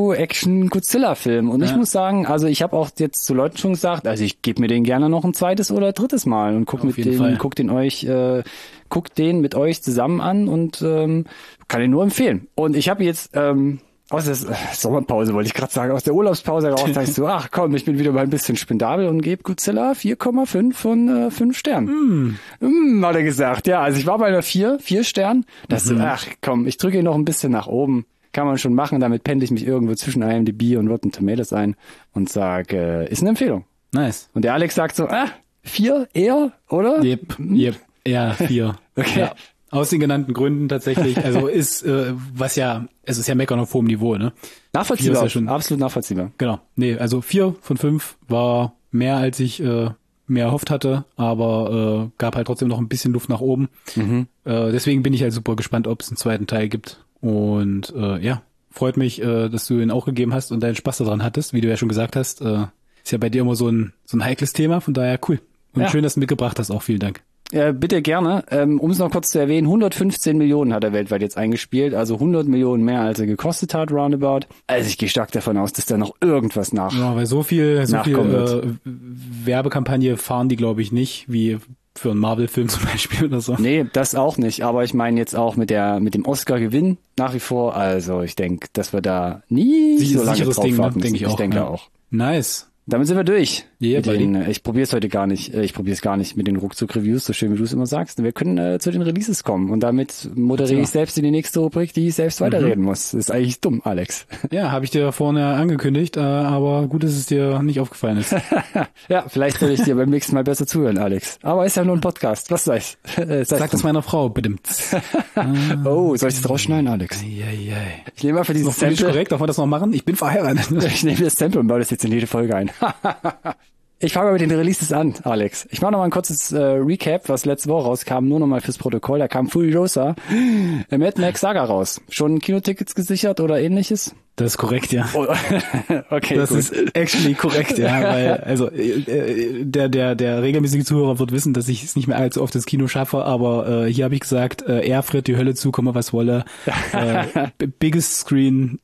Kaiju-Action-Godzilla-Film. Und ja. ich muss sagen, also ich habe auch jetzt zu Leuten schon gesagt, also ich gebe mir den gerne noch ein zweites oder drittes Mal und guck Auf mit den, guck den euch, äh, guck den mit euch zusammen an und ähm, kann den nur empfehlen. Und ich habe jetzt ähm, aus der Sommerpause, wollte ich gerade sagen, aus der Urlaubspause raus, dachte ich so, ach komm, ich bin wieder mal ein bisschen spendabel und gebe Godzilla vier Komma fünf von äh, fünf Sternen. Mm. Mm, hat er gesagt. Ja, also ich war bei einer vier, vier Sternen. Das mhm. so, ach komm, ich drücke ihn noch ein bisschen nach oben. Kann man schon machen, damit pendle ich mich irgendwo zwischen IMDb und Rotten Tomatoes ein und sage, äh, ist eine Empfehlung. Nice. Und der Alex sagt so, ah, vier eher, oder? Yep, yep, ja, vier. Okay. Ja. Aus den genannten Gründen tatsächlich, also ist, äh, was ja, es ist ja Meckern auf hohem Niveau, ne? Nachvollziehbar, ja schon, absolut nachvollziehbar. Genau, nee, also vier von fünf war mehr, als ich äh, mehr erhofft hatte, aber äh, gab halt trotzdem noch ein bisschen Luft nach oben. Mhm. Äh, deswegen bin ich halt super gespannt, ob es einen zweiten Teil gibt. Und äh, ja, freut mich, äh, dass du ihn auch gegeben hast und deinen Spaß daran hattest, wie du ja schon gesagt hast. Äh, ist ja bei dir immer so ein so ein heikles Thema, von daher cool. Und ja. schön, dass du mitgebracht hast, auch vielen Dank. Ja, bitte gerne. Ähm, um es noch kurz zu erwähnen, hundertfünfzehn Millionen hat er weltweit jetzt eingespielt, also hundert Millionen mehr, als er gekostet hat, roundabout. Also ich gehe stark davon aus, dass da noch irgendwas nach. Ja, weil so viel, so viel äh, Werbekampagne fahren die, glaube ich, nicht, wie für einen Marvel-Film zum Beispiel oder so. Nee, das auch nicht. Aber ich meine jetzt auch mit der mit dem Oscar-Gewinn nach wie vor. Also ich denke, dass wir da nie Sie, so lange drauf Ding, warten ne? Denke ich auch. Ich denke ja. auch. Nice. Damit sind wir durch. Yeah, den, ich probiere es heute gar nicht. Ich probiere es gar nicht mit den Ruckzuck-Reviews, so schön wie du es immer sagst. Wir können äh, zu den Releases kommen und damit moderiere ja. ich selbst in die nächste Rubrik, die ich selbst mhm. weiterreden muss. Das ist eigentlich dumm, Alex. Ja, habe ich dir vorne angekündigt, äh, aber gut, dass es dir nicht aufgefallen ist. Ja, vielleicht soll ich dir beim nächsten Mal besser zuhören, Alex. Aber ist ja nur ein Podcast. Was soll's? Äh, Sag das meiner Frau, bitte. Oh, soll ich das rausschneiden, Alex? Ja, ja. Ich nehme mal für dieses Sample. Ist das korrekt? Darf man das noch machen? Ich bin verheiratet. Ich nehme das Sample und baue das jetzt in jede Folge ein. Ich fange mal mit den Releases an, Alex. Ich mache noch mal ein kurzes äh, Recap, was letzte Woche rauskam, nur noch mal fürs Protokoll. Da kam Furiosa, äh, Mad Max Saga raus. Schon Kinotickets gesichert oder ähnliches? Das ist korrekt, ja. Oh, okay, das gut. ist actually korrekt, ja, weil also äh, der der der regelmäßige Zuhörer wird wissen, dass ich es nicht mehr allzu oft ins Kino schaffe, aber äh, hier habe ich gesagt, äh, er friert die Hölle zu, komme was wolle. Äh, biggest Screen,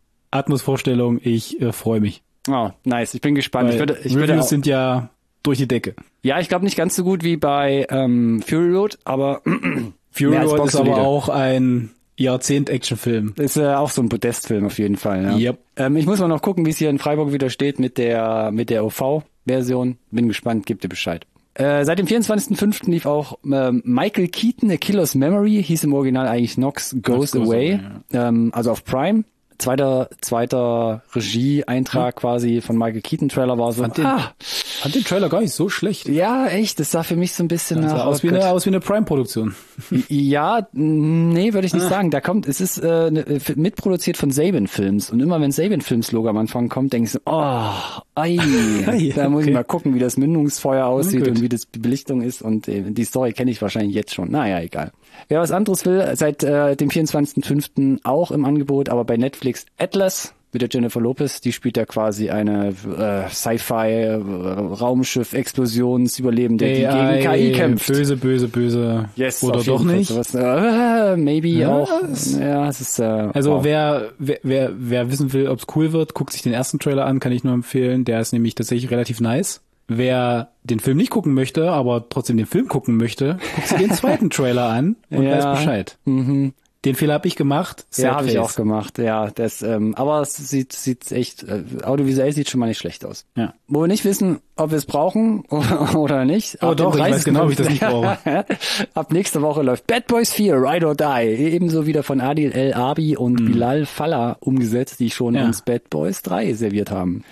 Atmos-Vorstellung, ich äh, freue mich. Oh, nice. Ich bin gespannt. Weil ich würde, ich Reviews würde auch, sind ja durch die Decke. Ja, ich glaube nicht ganz so gut wie bei ähm, Fury Road, aber Fury Road ist aber Boxer auch ein Jahrzehnt-Actionfilm. Ist äh, auch so ein Podestfilm auf jeden Fall. Ja. Yep. Ähm, ich muss mal noch gucken, wie es hier in Freiburg wieder steht mit der mit der O V-Version. Bin gespannt, gebt ihr Bescheid. Äh, seit dem vierundzwanzigsten fünften lief auch ähm, Michael Keaton, A Killer's Memory, hieß im Original eigentlich Knox Goes, Goes Away, away ja. ähm, also auf Prime. Zweiter zweiter Regie-Eintrag hm. quasi von Michael Keaton. Trailer war so, fand den, ah, fand den Trailer gar nicht so schlecht. Ja, echt, das sah für mich so ein bisschen ja, nach... aus, wie eine, aus wie eine Prime-Produktion. Ja, nee, würde ich nicht ah. sagen. Da kommt, es ist äh, mitproduziert von Saban Films und immer wenn Saban Films Logo am Anfang kommt, denke ich so, oh, ei, da muss okay. ich mal gucken, wie das Mündungsfeuer aussieht okay. und wie das die Belichtung ist und äh, die Story kenne ich wahrscheinlich jetzt schon. Naja, egal. Wer was anderes will, seit äh, dem vierundzwanzigsten fünften auch im Angebot, aber bei Netflix Atlas mit der Jennifer Lopez, die spielt ja quasi eine äh, Sci-Fi äh, Raumschiff Explosionsüberlebende, die gegen K I kämpft. Böse, böse, böse. Yes, oder doch nicht? Sowas, äh, maybe ja, auch. Ja, es ist äh, Also wow. wer, wer wer wer wissen will, ob's cool wird, guckt sich den ersten Trailer an, kann ich nur empfehlen. Der ist nämlich tatsächlich relativ nice. Wer den Film nicht gucken möchte, aber trotzdem den Film gucken möchte, guckt sich den zweiten Trailer an und ja. weiß Bescheid. Mhm. Den Fehler habe ich gemacht. Ja, habe ich auch gemacht. Ja, das. Ähm, aber es sieht sieht echt äh, audiovisuell sieht schon mal nicht schlecht aus. Ja. Wo wir nicht wissen, ob wir es brauchen oder nicht. Oh doch, ich weiß genau, ob ich das nicht brauche. Ab nächste Woche läuft Bad Boys vier, Ride or Die. Ebenso wieder von Adil El Arbi und mm. Bilal Fallah umgesetzt, die schon ja. uns Bad Boys drei serviert haben.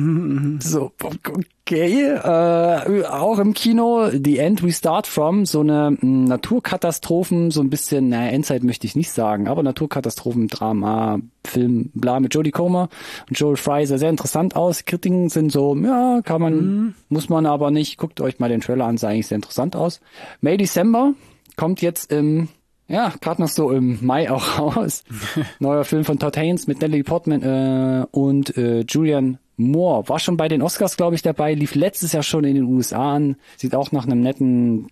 So, okay. Äh, auch im Kino The End We Start From, so eine m, Naturkatastrophen, so ein bisschen, naja, Endzeit möchte ich nicht sagen, aber Naturkatastrophen, Drama, Film, bla, mit Jodie Comer und Joel Fry, sah sehr interessant aus. Kritiken sind so, ja, kann man, mhm. muss man aber nicht. Guckt euch mal den Trailer an, sah eigentlich sehr interessant aus. May December kommt jetzt im, ja, gerade noch so im Mai auch raus. Neuer Film von Todd Haynes mit Natalie Portman äh, und äh, Julian Moore. War schon bei den Oscars, glaube ich, dabei. Lief letztes Jahr schon in den U S A an. Sieht auch nach einem netten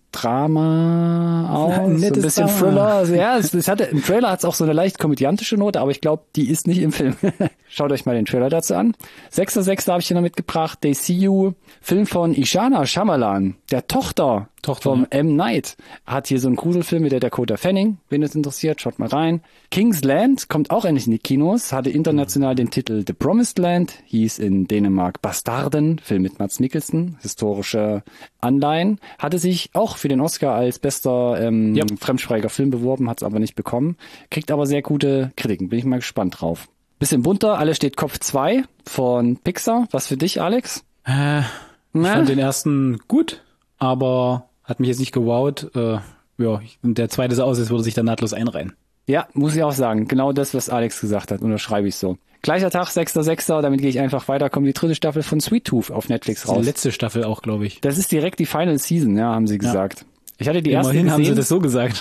Drama aus. Ja, ein, so ein bisschen Drama. Thriller. Also, ja, es, es hatte, im Trailer hat es auch so eine leicht komödiantische Note, aber ich glaube, die ist nicht im Film. Schaut euch mal den Trailer dazu an. sechster sechster habe ich hier noch mitgebracht. They See You. Film von Ishana Shyamalan, der Tochter, Tochter vom M. Night. Hat hier so einen Gruselfilm mit der Dakota Fanning. Wen das interessiert, schaut mal rein. King's Land kommt auch endlich in die Kinos. Hatte international den Titel The Promised Land. Hieß in Dänemark Bastarden. Film mit Mads Mikkelsen. Historische Anleihen. Hatte sich auch für den Oscar als bester ähm, ja. fremdsprachiger Film beworben, hat es aber nicht bekommen. Kriegt aber sehr gute Kritiken. Bin ich mal gespannt drauf. Bisschen bunter. Alles steht Kopf zwei von Pixar. Was für dich, Alex? Äh, ich Na? fand den ersten gut, aber hat mich jetzt nicht gewowt. Äh, ja, und der zweite sah aus, als würde sich da nahtlos einreihen. Ja, muss ich auch sagen. Genau das, was Alex gesagt hat. Unterschreibe ich so. Gleicher Tag, sechster sechster Damit gehe ich einfach weiter. Kommt die dritte Staffel von Sweet Tooth auf Netflix raus. Die letzte Staffel auch, glaube ich. Das ist direkt die Final Season, ja, haben sie gesagt. Ja. Ich hatte die erste Immerhin gesehen. haben sie das so gesagt.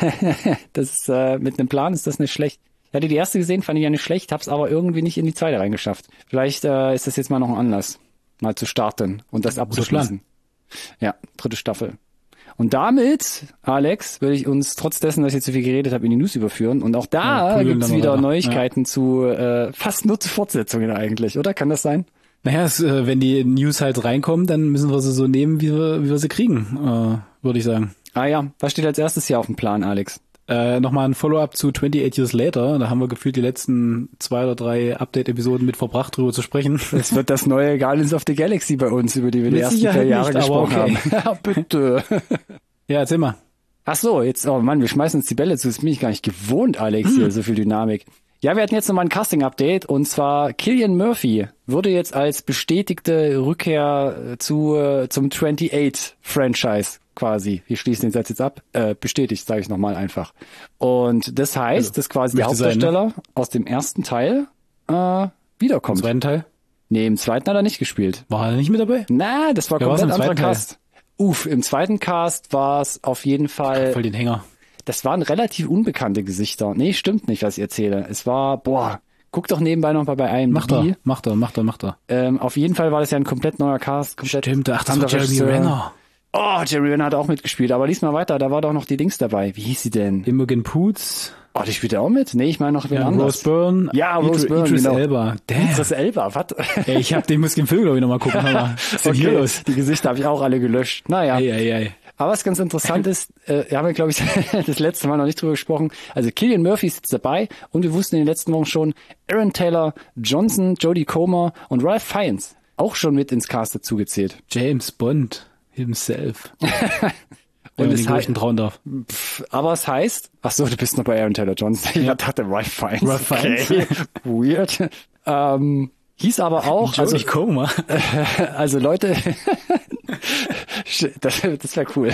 Das ist, äh, mit einem Plan ist das nicht schlecht. Ich hatte die erste gesehen, fand ich ja nicht schlecht, hab's aber irgendwie nicht in die zweite reingeschafft. Vielleicht äh, ist das jetzt mal noch ein Anlass, mal zu starten und das abzuschließen. Ja, dritte Staffel. Und damit, Alex, würde ich uns trotz dessen, dass ich jetzt so viel geredet habe, in die News überführen. Und auch da ja, gibt's wieder weiter. Neuigkeiten ja. zu äh, fast nur zu Fortsetzungen eigentlich, oder? Kann das sein? Naja, es, äh, wenn die News halt reinkommen, dann müssen wir sie so nehmen, wie wir, wie wir sie kriegen, äh, würde ich sagen. Ah ja, was steht als erstes hier auf dem Plan, Alex? Äh, nochmal ein Follow-up zu twenty-eight Years Later. Da haben wir gefühlt die letzten zwei oder drei Update-Episoden mit verbracht, drüber zu sprechen. Das wird das neue Guardians of the Galaxy bei uns, über die wir die ersten vier Jahre nicht, gesprochen okay. haben. Ja, bitte. Ja, erzähl mal. Ach so, jetzt, oh Mann, wir schmeißen uns die Bälle zu. Das bin ich gar nicht gewohnt, Alex, hier, so viel Dynamik. Ja, wir hatten jetzt nochmal ein Casting-Update und zwar Cillian Murphy wurde jetzt als bestätigte Rückkehr zu äh, zum twenty-eight-Franchise quasi. Wir schließen den Satz jetzt ab. Äh, bestätigt, sage ich nochmal einfach. Und das heißt, also, dass quasi der Hauptdarsteller sein, ne? aus dem ersten Teil äh, wiederkommt. Im zweiten Teil? Nee, im zweiten hat er nicht gespielt. War er nicht mit dabei? Na, das war ja, komplett anderer Cast. Teil? Uff, im zweiten Cast war es auf jeden Fall... Voll den Hänger. Das waren relativ unbekannte Gesichter. Nee, stimmt nicht, was ich erzähle. Es war, boah, guck doch nebenbei noch mal bei einem. Macht er, macht er, macht er, macht er. Ähm, auf jeden Fall war das ja ein komplett neuer Cast. Komplett stimmt, ach, das war Jeremy Renner. Oh, Jeremy Renner hat auch mitgespielt. Aber lies mal weiter, da war doch noch die Dings dabei. Wie hieß sie denn? Imogen Poots. Oh, die spielt ja auch mit? Nee, ich meine noch wen Ja, anders. Rose Byrne. Ja, Rose Idris, Byrne, Idris genau. Elba. Damn. Idris Elba, was? Ey, ich hab den, muss den Film, glaube ich, nochmal gucken. Aber was ist denn hier Okay, los? die Gesichter habe ich auch alle gelöscht. Naja. Ei, ei, ei. Aber was ganz interessant ist, äh, wir haben ja, glaube ich, das letzte Mal noch nicht drüber gesprochen. Also Cillian Murphy ist jetzt dabei und wir wussten in den letzten Wochen schon, Aaron Taylor Johnson, Jodie Comer und Ralph Fiennes auch schon mit ins Cast dazugezählt. James Bond himself. Und wenn es man den heißt, Gerüchten trauen darf. aber es heißt, ach so, du bist noch bei Aaron Taylor Johnson. Ich dachte Ralph Fiennes. Ralph Fiennes. Okay. Weird. Ähm, hieß aber auch, also, Jodie Comer. also Leute, das, das wäre cool.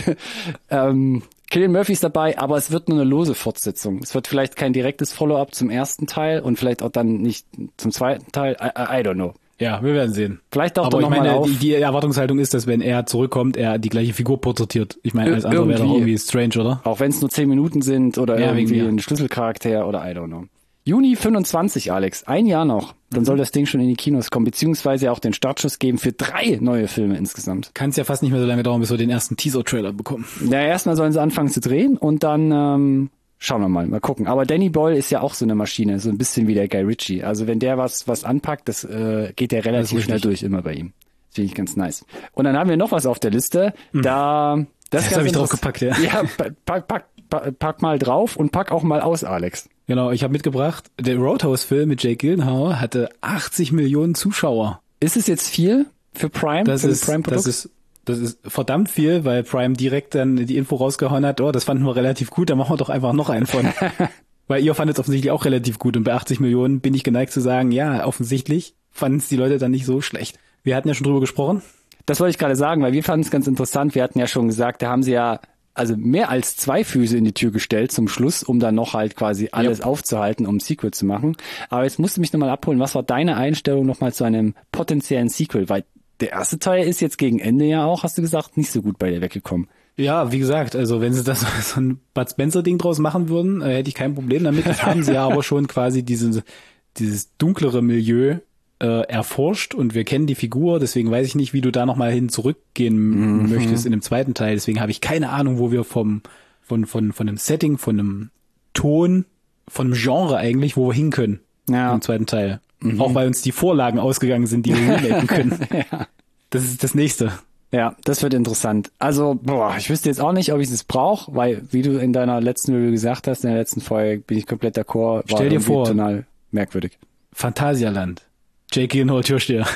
Ähm, Cillian Murphy ist dabei, aber es wird nur eine lose Fortsetzung. Es wird vielleicht kein direktes Follow-up zum ersten Teil und vielleicht auch dann nicht zum zweiten Teil. I, I, I don't know. Ja, wir werden sehen. Vielleicht auch aber noch ich meine, mal auf. die, die Erwartungshaltung ist, dass wenn er zurückkommt, er die gleiche Figur porträtiert. Ich meine, alles andere wäre doch irgendwie strange, oder? Auch wenn es nur zehn Minuten sind oder Ja, irgendwie wegen mir. ein Schlüsselcharakter oder I don't know. Juni fünfundzwanzig, Alex. Ein Jahr noch. Dann soll das Ding schon in die Kinos kommen, beziehungsweise auch den Startschuss geben für drei neue Filme insgesamt. Kann es ja fast nicht mehr so lange dauern, bis wir den ersten Teaser-Trailer bekommen. Ja, erstmal sollen sie anfangen zu drehen und dann ähm, schauen wir mal, mal gucken. Aber Danny Boyle ist ja auch so eine Maschine, so ein bisschen wie der Guy Ritchie. Also wenn der was was anpackt, das äh, geht der relativ schnell durch immer bei ihm. Das finde ich ganz nice. Und dann haben wir noch was auf der Liste. Da das, Das habe ich draufgepackt, ja. Ja, pack, pack, pack, pack mal drauf und pack auch mal aus, Alex. Genau, ich habe mitgebracht, der Roadhouse-Film mit Jake Gyllenhaal hatte achtzig Millionen Zuschauer. Ist es jetzt viel für Prime? Das für ist, Prime das ist, das ist verdammt viel, weil Prime direkt dann die Info rausgehauen hat, oh, das fanden wir relativ gut, da machen wir doch einfach noch einen von. Weil ihr fandet es offensichtlich auch relativ gut und bei achtzig Millionen bin ich geneigt zu sagen, ja, offensichtlich fanden es die Leute dann nicht so schlecht. Wir hatten ja schon drüber gesprochen. Das wollte ich gerade sagen, weil wir fanden es ganz interessant. Wir hatten ja schon gesagt, da haben sie ja also mehr als zwei Füße in die Tür gestellt zum Schluss, um dann noch halt quasi alles ja. aufzuhalten, um ein Sequel zu machen. Aber jetzt musst du mich nochmal abholen. Was war deine Einstellung nochmal zu einem potenziellen Sequel? Weil der erste Teil ist jetzt gegen Ende ja auch, hast du gesagt, nicht so gut bei dir weggekommen. Ja, wie gesagt, also wenn sie das so ein Bud Spencer-Ding draus machen würden, äh, hätte ich kein Problem damit. Das haben sie ja aber schon quasi diese, dieses dunklere Milieu äh, erforscht und wir kennen die Figur, deswegen weiß ich nicht, wie du da nochmal hin zurückgehen mhm. möchtest in dem zweiten Teil. Deswegen habe ich keine Ahnung, wo wir vom von von von einem Setting, von einem Ton, von einem Genre eigentlich, wo wir hin können ja. im zweiten Teil. Mhm. Auch weil uns die Vorlagen ausgegangen sind, die wir remaken können. ja. Das ist das Nächste. Ja, das wird interessant. Also, boah, ich wüsste jetzt auch nicht, ob ich es brauche, weil, wie du in deiner letzten Review gesagt hast, in der letzten Folge, bin ich komplett d'accord. War Stell dir vor, total merkwürdig. Phantasialand. Jake Gyllenhaal Türsteher.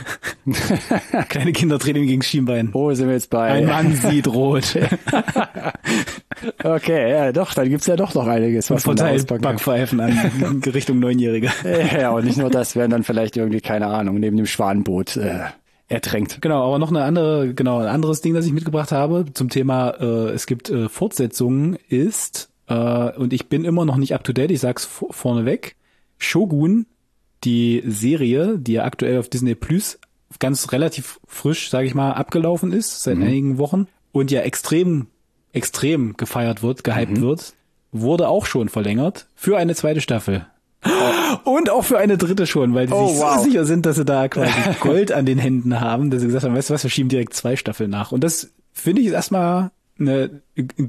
Kleine Kinder drehen ihm gegen Schienbein. Oh, sind wir jetzt bei... Ein Mann sieht rot. Okay, ja, doch, dann gibt's ja doch noch einiges. Was verteilt Backpfeifen an Richtung Neunjährige. Ja, und nicht nur das, werden dann vielleicht irgendwie, keine Ahnung, neben dem Schwanenboot äh, ertränkt. Genau, aber noch eine andere, genau, ein anderes Ding, das ich mitgebracht habe zum Thema, äh, es gibt äh, Fortsetzungen, ist, äh, und ich bin immer noch nicht up to date, ich sag's v- vorneweg, Shogun, die Serie, die ja aktuell auf Disney Plus ganz relativ frisch, sage ich mal, abgelaufen ist, seit mhm. einigen Wochen und ja extrem, extrem gefeiert wird, gehypt mhm. wird, wurde auch schon verlängert für eine zweite Staffel. Oh. Und auch für eine dritte schon, weil die oh, sich wow. so sicher sind, dass sie da quasi Gold an den Händen haben, dass sie gesagt haben, weißt du was, wir schieben direkt zwei Staffeln nach. Und das finde ich ist erstmal eine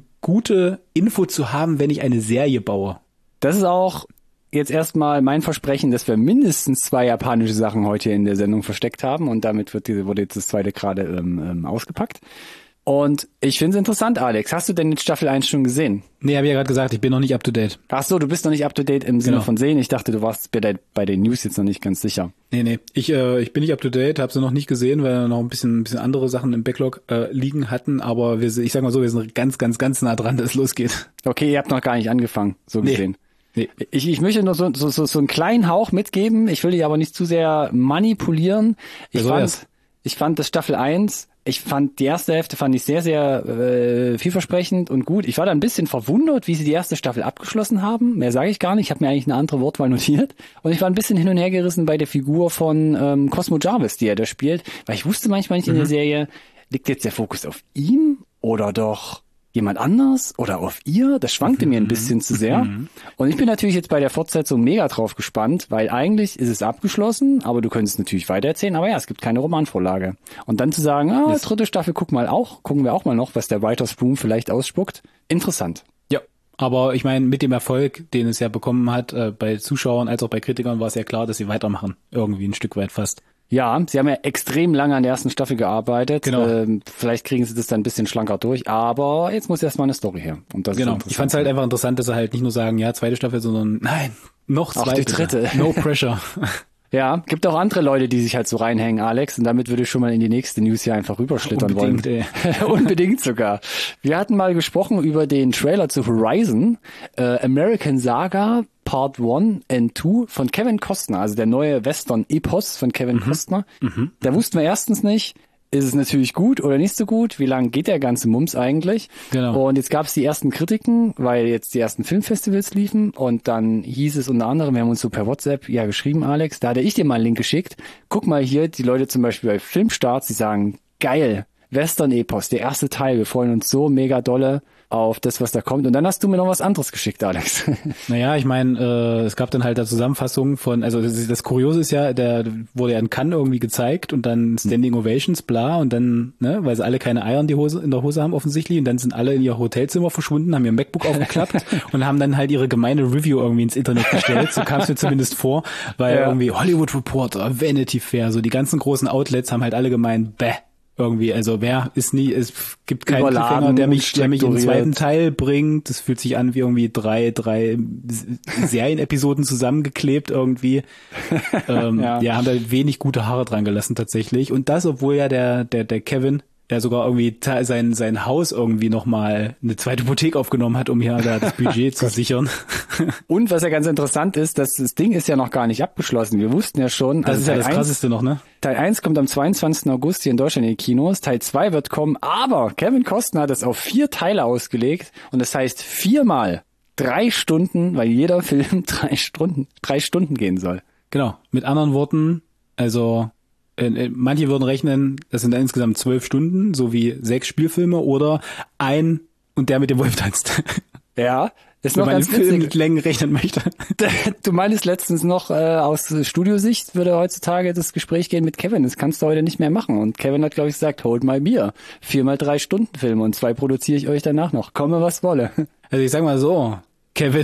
gute Info zu haben, wenn ich eine Serie baue. Das ist auch jetzt erstmal mein Versprechen, dass wir mindestens zwei japanische Sachen heute in der Sendung versteckt haben und damit wird diese, wurde jetzt das zweite gerade ähm, ähm, ausgepackt. Und ich finde es interessant, Alex. Hast du denn jetzt Staffel eins schon gesehen? Nee, habe ich ja gerade gesagt, ich bin noch nicht up to date. Ach so, du bist noch nicht up to date im Sinne genau. von sehen. Ich dachte, du warst bei, der, bei den News jetzt noch nicht ganz sicher. Nee, nee. Ich, äh, ich bin nicht up to date, habe sie noch nicht gesehen, weil wir noch ein bisschen, ein bisschen andere Sachen im Backlog äh, liegen hatten. Aber wir, ich sag mal so, wir sind ganz, ganz, ganz nah dran, dass es losgeht. Okay, ihr habt noch gar nicht angefangen, so nee. gesehen. Nee. Ich, ich möchte nur so, so, so, so einen kleinen Hauch mitgeben. Ich will dich aber nicht zu sehr manipulieren. Ich fand, das? ich fand das Staffel eins, ich fand die erste Hälfte fand ich sehr, sehr äh, vielversprechend und gut. Ich war da ein bisschen verwundert, wie sie die erste Staffel abgeschlossen haben. Mehr sage ich gar nicht. Ich habe mir eigentlich eine andere Wortwahl notiert. Und ich war ein bisschen hin und her gerissen bei der Figur von ähm, Cosmo Jarvis, die er da spielt. Weil ich wusste manchmal nicht mhm. in der Serie, liegt jetzt der Fokus auf ihm oder doch jemand anders oder auf ihr, das schwankte mhm. mir ein bisschen zu sehr. Mhm. Und ich bin natürlich jetzt bei der Fortsetzung mega drauf gespannt, weil eigentlich ist es abgeschlossen, aber du könntest natürlich weitererzählen, aber ja, es gibt keine Romanvorlage. Und dann zu sagen, ah, yes. dritte Staffel, guck mal auch, gucken wir auch mal noch, was der Writers Room vielleicht ausspuckt. Interessant. Ja, Aber ich meine, mit dem Erfolg, den es ja bekommen hat, äh, bei Zuschauern als auch bei Kritikern, war es ja klar, dass sie weitermachen. Irgendwie ein Stück weit fast. Ja, sie haben ja extrem lange an der ersten Staffel gearbeitet. Genau. Ähm, vielleicht kriegen sie das dann ein bisschen schlanker durch, aber jetzt muss erstmal eine Story her. Und das Genau. ist Ich fand es halt einfach interessant, dass sie halt nicht nur sagen, ja, zweite Staffel, sondern nein, noch Auch zweite. die dritte. No pressure. Ja, gibt auch andere Leute, die sich halt so reinhängen, Alex, und damit würde ich schon mal in die nächste News hier einfach rüberschlittern Unbedingt, wollen. ey. Unbedingt sogar. Wir hatten mal gesprochen über den Trailer zu Horizon, äh, American Saga Part eins and zwei von Kevin Costner, also der neue Western-Epos von Kevin mhm. Costner. Mhm. Da wussten wir erstens nicht, ist es natürlich gut oder nicht so gut? Wie lang geht der ganze Mums eigentlich? Genau. Und jetzt gab es die ersten Kritiken, weil jetzt die ersten Filmfestivals liefen und dann hieß es unter anderem, wir haben uns so per WhatsApp ja geschrieben, Alex, da hatte ich dir mal einen Link geschickt. Guck mal hier, die Leute zum Beispiel bei Filmstarts, die sagen, geil, Western-Epos, der erste Teil, wir freuen uns so mega dolle auf das, was da kommt. Und dann hast du mir noch was anderes geschickt, Alex. Naja, ich meine, äh, es gab dann halt da Zusammenfassungen von, also das, das Kuriose ist ja, der wurde ja in Cannes irgendwie gezeigt und dann Standing Ovations, bla, und dann, ne, weil sie alle keine Eier in, die Hose, in der Hose haben offensichtlich, und dann sind alle in ihr Hotelzimmer verschwunden, haben ihr MacBook aufgeklappt und haben dann halt ihre gemeine Review irgendwie ins Internet gestellt, so kam es mir zumindest vor, weil ja. irgendwie Hollywood Reporter, Vanity Fair, so die ganzen großen Outlets haben halt alle gemeint, bäh, irgendwie, also wer ist nie, es gibt keinen Cliffhanger, der mich, der mich in den zweiten Teil bringt. Das fühlt sich an wie irgendwie drei, drei Serienepisoden zusammengeklebt irgendwie. ähm, ja. ja, haben da wenig gute Haare dran gelassen tatsächlich. Und das, obwohl ja der, der, der Kevin, der sogar irgendwie sein, sein Haus irgendwie nochmal eine zweite Hypothek aufgenommen hat, um hier da das Budget zu sichern. Und was ja ganz interessant ist, dass das Ding ist ja noch gar nicht abgeschlossen. Wir wussten ja schon. Das also ist ja Teil das eins, Krasseste noch, ne? Teil eins kommt am zweiundzwanzigsten August hier in Deutschland in die Kinos. Teil zwei wird kommen, aber Kevin Costner hat es auf vier Teile ausgelegt und das heißt viermal drei Stunden, weil jeder Film drei Stunden, drei Stunden gehen soll. Genau. Mit anderen Worten, also manche würden rechnen, das sind insgesamt zwölf Stunden, so wie sechs Spielfilme oder ein und der mit dem Wolf tanzt. Ja, ist wenn noch man ganz den Film witzig. mit Längen rechnen möchte. Du meinst letztens noch, äh, aus Studiosicht würde heutzutage das Gespräch gehen mit Kevin. Das kannst du heute nicht mehr machen. Und Kevin hat, glaube ich, gesagt, hold my beer. Viermal drei Stunden Filme und zwei produziere ich euch danach noch. Komme, was wolle. Also ich sag mal so, Kevin.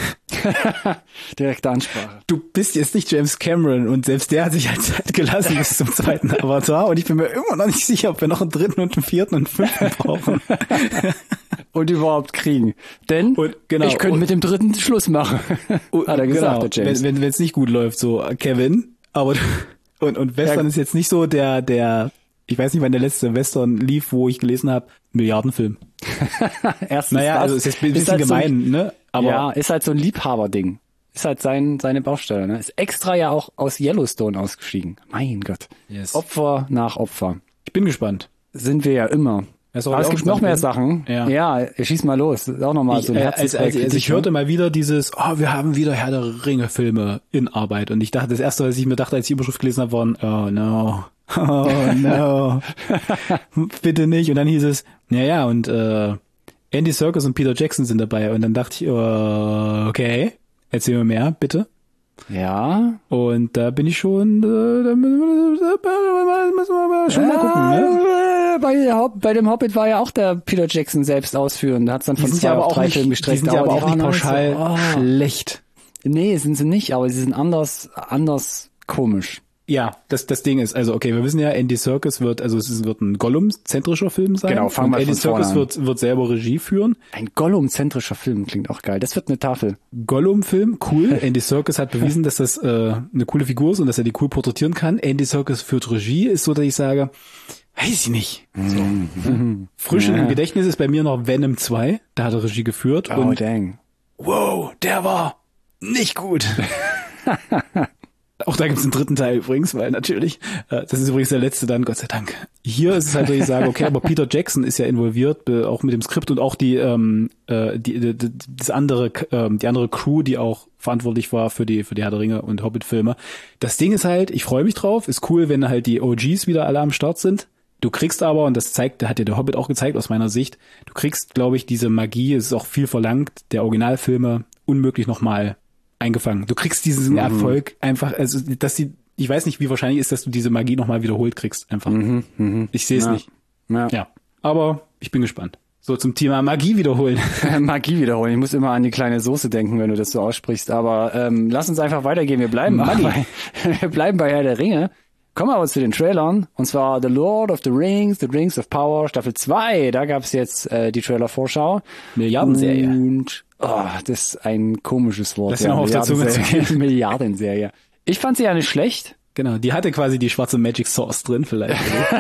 Direkte Ansprache. Du bist jetzt nicht James Cameron und selbst der hat sich halt Zeit gelassen bis zum zweiten Avatar und ich bin mir immer noch nicht sicher, ob wir noch einen dritten und einen vierten und einen fünften brauchen. Und überhaupt kriegen. Denn und, genau, ich könnte und, mit dem dritten Schluss machen, und, hat er gesagt, genau, der James. Wenn es nicht gut läuft, so Kevin, aber und, und Western ja. ist jetzt nicht so der, der, ich weiß nicht, wann der letzte Western lief, wo ich gelesen habe, Milliardenfilm. Erstens naja, das, also es ist ein bisschen halt gemein, so, ne? Aber ja, ist halt so ein Liebhaberding. Ist halt sein, seine Baustelle, ne? Ist extra ja auch aus Yellowstone ausgestiegen. Mein Gott. Yes. Opfer nach Opfer. Ich bin gespannt. Sind wir ja immer. Aber es gibt noch mehr bin. Sachen. Ja, ja, schieß mal los. Auch nochmal so ein äh, als, als, als ich hörte mal wieder dieses, oh, wir haben wieder Herr der Ringe Filme in Arbeit. Und ich dachte, das erste, was ich mir dachte, als ich die Überschrift gelesen habe, waren, oh no, oh no, bitte nicht. Und dann hieß es, ja, ja, und äh, Andy Serkis und Peter Jackson sind dabei. Und dann dachte ich, oh, okay, erzähl mir mehr, bitte. Ja. Und da bin ich schon, äh, da müssen wir schon mal gucken, ne? Bei, bei dem Hobbit war ja auch der Peter Jackson selbst ausführend. Da hat's dann von zwei auf drei Filmen gestreckt. Die sind ja aber auch nicht pauschal oh. schlecht. Nee, sind sie nicht, aber sie sind anders, anders komisch. Ja, das das Ding ist, also okay, wir wissen ja, Andy Serkis wird, also es wird ein Gollum-zentrischer Film sein. Genau, fangen wir Andy Serkis wird wird selber Regie führen. Ein Gollum-zentrischer Film klingt auch geil. Das wird eine Tafel. Gollum-Film, cool. Andy Serkis hat bewiesen, dass das äh, eine coole Figur ist und dass er die cool porträtieren kann. Andy Serkis führt Regie, ist so, dass ich sage, weiß ich nicht. So. Mhm. Frisch ja. im Gedächtnis ist bei mir noch Venom zwei, da hat er Regie geführt. Oh, und dang. Wow, der war nicht gut. Auch da gibt's einen dritten Teil übrigens, weil natürlich, äh, das ist übrigens der letzte dann, Gott sei Dank. Hier ist es halt, dass ich sage, okay, aber Peter Jackson ist ja involviert, äh, auch mit dem Skript und auch die, ähm, äh, die, die, die das andere, äh, die andere Crew, die auch verantwortlich war für die, für die Herr der Ringe und Hobbit-Filme. Das Ding ist halt, ich freue mich drauf, ist cool, wenn halt die O Gs wieder alle am Start sind. Du kriegst aber, und das zeigt, hat dir der Hobbit auch gezeigt aus meiner Sicht, du kriegst, glaube ich, diese Magie, es ist auch viel verlangt, der Originalfilme unmöglich nochmal eingefangen. Du kriegst diesen mhm. Erfolg einfach, also dass die, ich weiß nicht, wie wahrscheinlich ist, dass du diese Magie nochmal wiederholt kriegst, einfach. Mhm, mh. Ich sehe es ja. nicht. Ja. ja. Aber ich bin gespannt. So zum Thema Magie wiederholen. Magie wiederholen. Ich muss immer an die kleine Soße denken, wenn du das so aussprichst. Aber ähm, lass uns einfach weitergehen. Wir bleiben bei, wir bleiben bei Herr der Ringe. Kommen wir aber zu den Trailern. Und zwar The Lord of the Rings, The Rings of Power, Staffel zwei. Da gab's jetzt äh, die Trailer-Vorschau. Milliardenserie. Und oh, das ist ein komisches Wort. Das ist ja noch auf der Zunge zu gehen. Milliardenserie. Ich fand sie ja nicht schlecht. Genau, die hatte quasi die schwarze Magic Sauce drin vielleicht.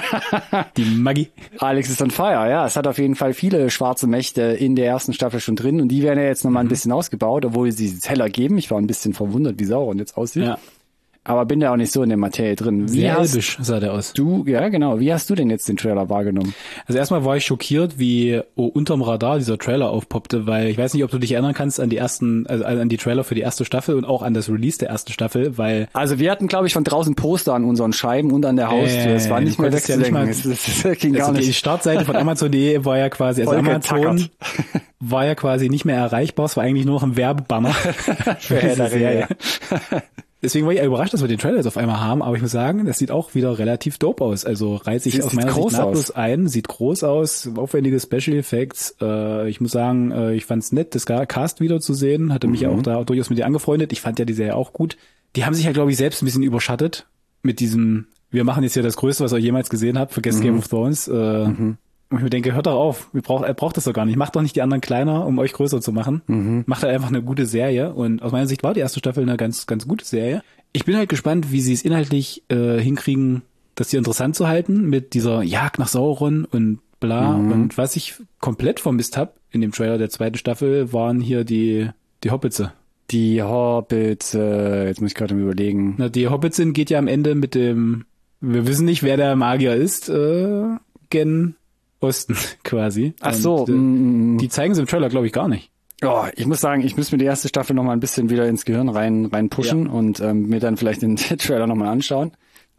Die Magie. Alex ist on fire, ja. Es hat auf jeden Fall viele schwarze Mächte in der ersten Staffel schon drin und die werden ja jetzt nochmal mhm. ein bisschen ausgebaut, obwohl sie es heller geben. Ich war ein bisschen verwundert, wie Sauron jetzt aussieht. Ja. Aber bin da auch nicht so in der Materie drin. Wie Sehr hast elbisch sah der aus. Du, ja genau. Wie hast du denn jetzt den Trailer wahrgenommen? Also erstmal war ich schockiert, wie oh, unterm Radar dieser Trailer aufpoppte, weil ich weiß nicht, ob du dich erinnern kannst an die ersten, also an die Trailer für die erste Staffel und auch an das Release der ersten Staffel, weil... Also wir hatten, glaube ich, von draußen Poster an unseren Scheiben und an der Haustür. Es äh, war nicht mehr wegzudenken. Ja nicht mal, das, das ging gar nicht. Die Startseite von Amazon punkt de war ja quasi, also Amazon war ja quasi nicht mehr erreichbar. Es war eigentlich nur noch ein Werbebanner für diese Serie. Deswegen war ich überrascht, dass wir den Trailer jetzt auf einmal haben, aber ich muss sagen, das sieht auch wieder relativ dope aus. Also reiht sich aus meiner Sicht nahtlos ein, sieht groß aus, aufwendige Special Effects. Äh, ich muss sagen, äh, ich fand's nett, das Cast wieder zu sehen, hatte mich mhm. ja auch da durchaus mit dir angefreundet. Ich fand ja die Serie auch gut. Die haben sich ja, glaube ich, selbst ein bisschen überschattet mit diesem, wir machen jetzt ja das Größte, was ihr jemals gesehen habt, vergesst mhm. Game of Thrones. Äh, mhm. Und ich mir denke, hört doch auf, ihr braucht, ihr braucht das doch gar nicht. Macht doch nicht die anderen kleiner, um euch größer zu machen. Mhm. Macht halt einfach eine gute Serie. Und aus meiner Sicht war die erste Staffel eine ganz, ganz gute Serie. Ich bin halt gespannt, wie sie es inhaltlich äh, hinkriegen, das hier interessant zu halten mit dieser Jagd nach Sauron und bla. Mhm. Und was ich komplett vermisst habe in dem Trailer der zweiten Staffel, waren hier die die Hobbitze. Die Hobbitze, jetzt muss ich gerade mal überlegen. Na, die Hobbitze geht ja am Ende mit dem, wir wissen nicht, wer der Magier ist, äh, gen Osten quasi. Ach so. Und, äh, mm, die zeigen sie im Trailer, glaube ich, gar nicht. Oh, ich muss sagen, ich muss mir die erste Staffel noch mal ein bisschen wieder ins Gehirn rein rein pushen ja. und ähm, mir dann vielleicht den Trailer noch mal anschauen.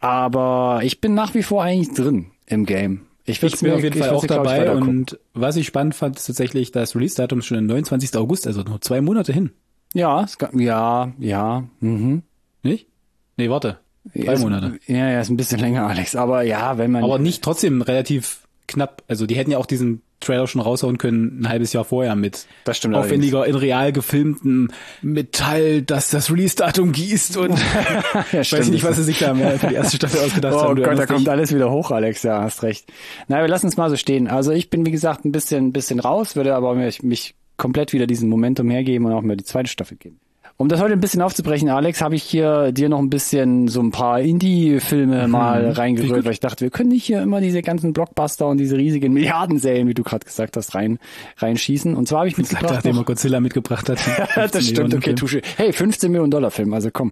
Aber ich bin nach wie vor eigentlich drin im Game. Ich, ich bin mir, auf jeden Fall auch dabei und was ich spannend fand, ist tatsächlich, das Release-Datum ist schon der neunundzwanzigsten August, also nur zwei Monate hin. Ja, es kann, ja, ja. Mhm. Nicht? Nee, warte. Drei ja, Monate. Ist, ja, ja, ist ein bisschen länger, Alex. Aber ja, wenn man... Aber nicht trotzdem relativ knapp. Also die hätten ja auch diesen Trailer schon raushauen können, ein halbes Jahr vorher mit das stimmt aufwendiger, allerdings. In real gefilmtem Metall, das das Release-Datum gießt und ja, ich weiß nicht, was sie sich da mehr für die erste Staffel ausgedacht oh haben. Oh Gott, da kommt alles wieder hoch, Alex, ja, hast recht. Na, wir lassen es mal so stehen. Also ich bin, wie gesagt, ein bisschen, ein bisschen raus, würde aber mich, mich komplett wieder diesen Momentum hergeben und auch mir die zweite Staffel geben. Um das heute ein bisschen aufzubrechen, Alex, habe ich hier dir noch ein bisschen so ein paar Indie-Filme mhm. mal reingerührt, weil ich dachte, wir können nicht hier immer diese ganzen Blockbuster und diese riesigen Milliardenserien, wie du gerade gesagt hast, rein reinschießen. Und zwar habe ich mitgebracht... Nachdem er Godzilla mitgebracht hat. Das stimmt, okay, Tusche. Hey, fünfzehn Millionen Dollar Film, also komm.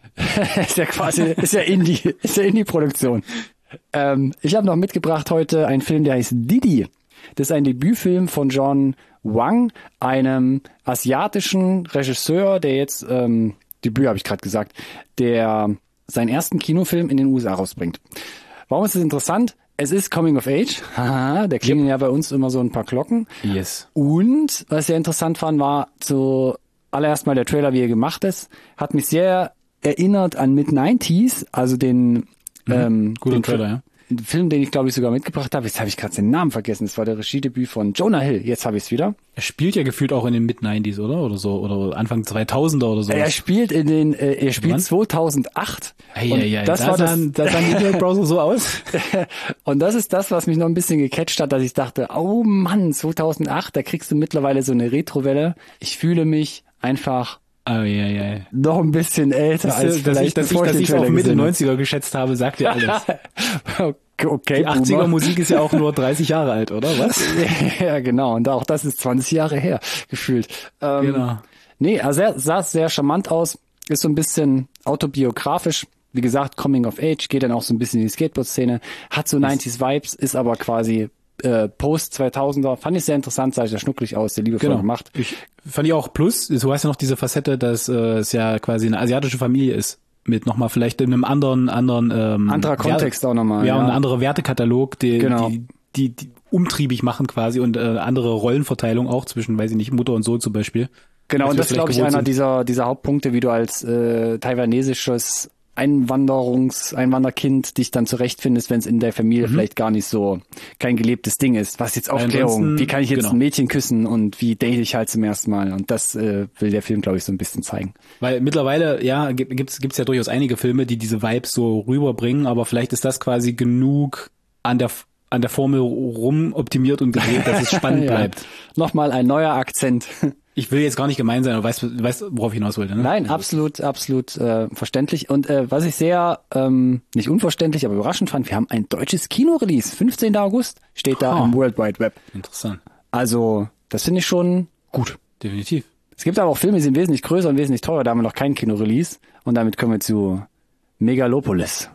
Ist ja quasi, ist ja Indie, ist ja Indie-Produktion. Ähm, ich habe noch mitgebracht heute einen Film, der heißt Didi. Das ist ein Debütfilm von John Wang, einem asiatischen Regisseur, der jetzt, ähm, Debüt habe ich gerade gesagt, der seinen ersten Kinofilm in den U S A rausbringt. Warum ist es interessant? Es ist Coming of Age. Haha, der klingeln ja bei uns immer so ein paar Glocken. Yes. Und was ich sehr interessant fand, war zuallererst mal der Trailer, wie er gemacht ist, hat mich sehr erinnert an Mid-neunziger, also den, mhm. ähm, Guter den Trailer, ja. Ein Film, den ich glaube ich sogar mitgebracht habe. Jetzt habe ich gerade den Namen vergessen. Das war der Regiedebüt von Jonah Hill. Jetzt habe ich es wieder. Er spielt ja gefühlt auch in den Mid-neunziger, oder? Oder so. Oder Anfang zweitausender oder so. Er spielt in den, äh, er spielt Wann? zweitausendacht. Ei, ei, ei. Das da war das, da sah Internet Browser so aus. Und das ist das, was mich noch ein bisschen gecatcht hat, dass ich dachte, oh Mann, zweitausendacht, da kriegst du mittlerweile so eine Retrowelle. Ich fühle mich einfach Oh, ja, ja. noch ein bisschen älter das, als dass vielleicht ich, dass ich, dass ich auf Mitte neunziger geschätzt habe, sagt ja alles. Okay, die achtziger Musik ist ja auch nur dreißig Jahre alt, oder was? Ja, genau. Und auch das ist zwanzig Jahre her, gefühlt. Ähm, genau. Nee, also er sah sehr charmant aus, ist so ein bisschen autobiografisch. Wie gesagt, Coming of Age, geht dann auch so ein bisschen in die Skateboard-Szene, hat so neunziger Vibes, ist aber quasi äh, Post zweitausender. Fand ich sehr interessant, sah sehr schnucklig aus, sehr liebevoll genau. gemacht. Ich fand ich auch plus, du hast ja noch diese Facette, dass äh, es ja quasi eine asiatische Familie ist. Mit nochmal vielleicht in einem anderen, anderen ähm, anderer Kontext Werte, auch nochmal. Ja, ja, und ein anderer Wertekatalog, die, genau. die, die, die umtriebig machen quasi und äh, andere Rollenverteilung auch zwischen, weiß ich nicht, Mutter und Sohn zum Beispiel. Genau, und das ist, glaube ich, einer dieser dieser Hauptpunkte, wie du als äh, taiwanesisches Einwanderungs, Einwanderkind dich dann zurechtfindest, wenn es in der Familie mhm. vielleicht gar nicht so kein gelebtes Ding ist. Was jetzt Aufklärung? Wie kann ich jetzt genau. ein Mädchen küssen und wie date ich halt zum ersten Mal? Und das äh, will der Film, glaube ich, so ein bisschen zeigen. Weil mittlerweile, ja, gibt's gibt's ja durchaus einige Filme, die diese Vibes so rüberbringen, aber vielleicht ist das quasi genug an der an der Formel rum optimiert und gedreht, dass es spannend ja. bleibt. Nochmal ein neuer Akzent. Ich will jetzt gar nicht gemein sein, aber weißt, weißt worauf ich hinaus wollte, ne? Nein, absolut, absolut äh, verständlich. Und äh, was ich sehr, ähm, nicht unverständlich, aber überraschend fand, wir haben ein deutsches Kino-Release. fünfzehnten August steht da oh. im World Wide Web. Interessant. Also, das finde ich schon gut. Definitiv. Es gibt aber auch Filme, die sind wesentlich größer und wesentlich teurer. Da haben wir noch kein Kino-Release. Und damit kommen wir zu Megalopolis.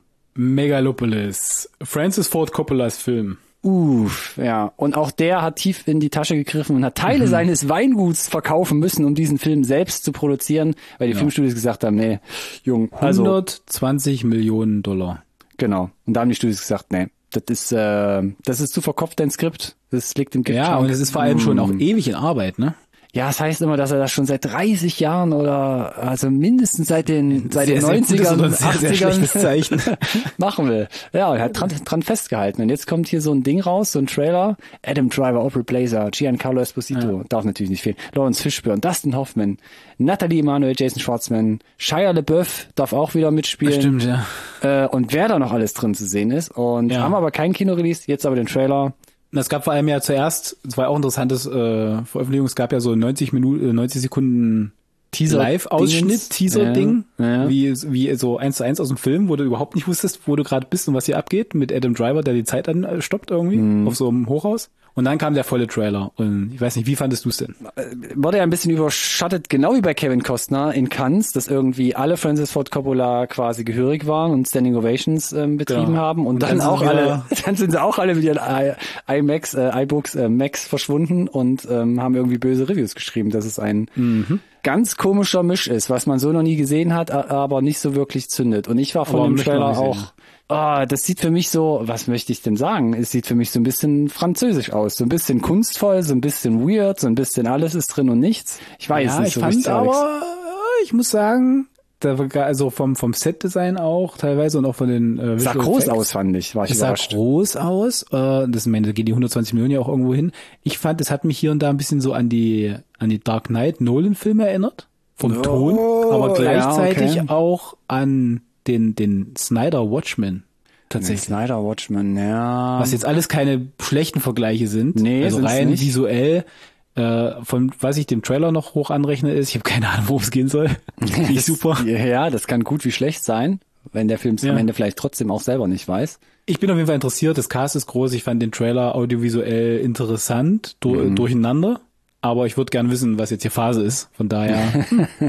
Megalopolis. Francis Ford Coppolas Film. Uff, ja. Und auch der hat tief in die Tasche gegriffen und hat Teile mhm. seines Weinguts verkaufen müssen, um diesen Film selbst zu produzieren, weil die ja. Filmstudios gesagt haben, nee, Jung, also hundertzwanzig Millionen Dollar. Genau. Und da haben die Studios gesagt, nee, das ist, äh, das ist zu verkopft, dein Skript. Das liegt im Giftschrank. Ja, und es ist vor allem schon auch ewig in Arbeit, ne? Ja, es heißt immer, dass er das schon seit dreißig Jahren oder also mindestens seit den seit den neunzigern, achtzigern machen will. Ja, er hat dran, dran festgehalten. Und jetzt kommt hier so ein Ding raus, so ein Trailer. Adam Driver, Aubrey Plaza, Giancarlo Esposito, ja. darf natürlich nicht fehlen. Lawrence Fishburne, Dustin Hoffman, Natalie Emanuel, Jason Schwartzman, Shia LaBeouf darf auch wieder mitspielen. Stimmt, ja. Äh, und wer da noch alles drin zu sehen ist. Und ja. haben aber kein Kino-Release, jetzt aber den Trailer. Es gab vor allem ja zuerst, es war auch ein interessantes äh, Veröffentlichung, es gab ja so neunzig Minuten, neunzig Sekunden Teaser Live-Ausschnitt, Teaser-Ding, ja, ja. wie wie so eins zu eins aus dem Film, wo du überhaupt nicht wusstest, wo du gerade bist und was hier abgeht, mit Adam Driver, der die Zeit anstoppt irgendwie, mhm. auf so einem Hochhaus. Und dann kam der volle Trailer. Und ich weiß nicht, wie fandest du es denn? Wurde ja ein bisschen überschattet, genau wie bei Kevin Costner in Cannes, dass irgendwie alle Francis Ford Coppola quasi gehörig waren und Standing Ovations ähm, betrieben ja. haben. Und, und dann, dann auch alle, dann sind sie auch alle mit ihren iMacs, äh, iBooks, äh, Macs verschwunden und ähm, haben irgendwie böse Reviews geschrieben, dass es ein mhm. ganz komischer Misch ist, was man so noch nie gesehen hat, aber nicht so wirklich zündet. Und ich war von aber dem Trailer auch... Oh, das sieht für mich so, was möchte ich denn sagen? Es sieht für mich so ein bisschen französisch aus. So ein bisschen kunstvoll, so ein bisschen weird, so ein bisschen alles ist drin und nichts. Ich weiß ja, nicht ich so fand richtig, aber, Alex. Ich muss sagen, da war also vom vom Setdesign auch teilweise und auch von den äh, sah groß Effects. Aus, fand ich. War ich es überrascht. Sah groß aus. Äh, das am Ende gehen die hundertzwanzig Millionen ja auch irgendwo hin. Ich fand, es hat mich hier und da ein bisschen so an die an die Dark Knight Nolan-Filme erinnert. Vom oh, Ton, aber gleichzeitig ja, okay. auch an den den Snyder Watchmen. Tatsächlich. Snyder Watchmen, ja. Was jetzt alles keine schlechten Vergleiche sind. Nee, also rein nicht. Visuell, äh, von was ich dem Trailer noch hoch anrechne, ist, ich habe keine Ahnung, worum es gehen soll. Nicht super. Ja, das kann gut wie schlecht sein, wenn der Film es ja. am Ende vielleicht trotzdem auch selber nicht weiß. Ich bin auf jeden Fall interessiert, das Cast ist groß, ich fand den Trailer audiovisuell interessant, du- mhm. durcheinander, aber ich würde gern wissen, was jetzt hier Phase ist, von daher.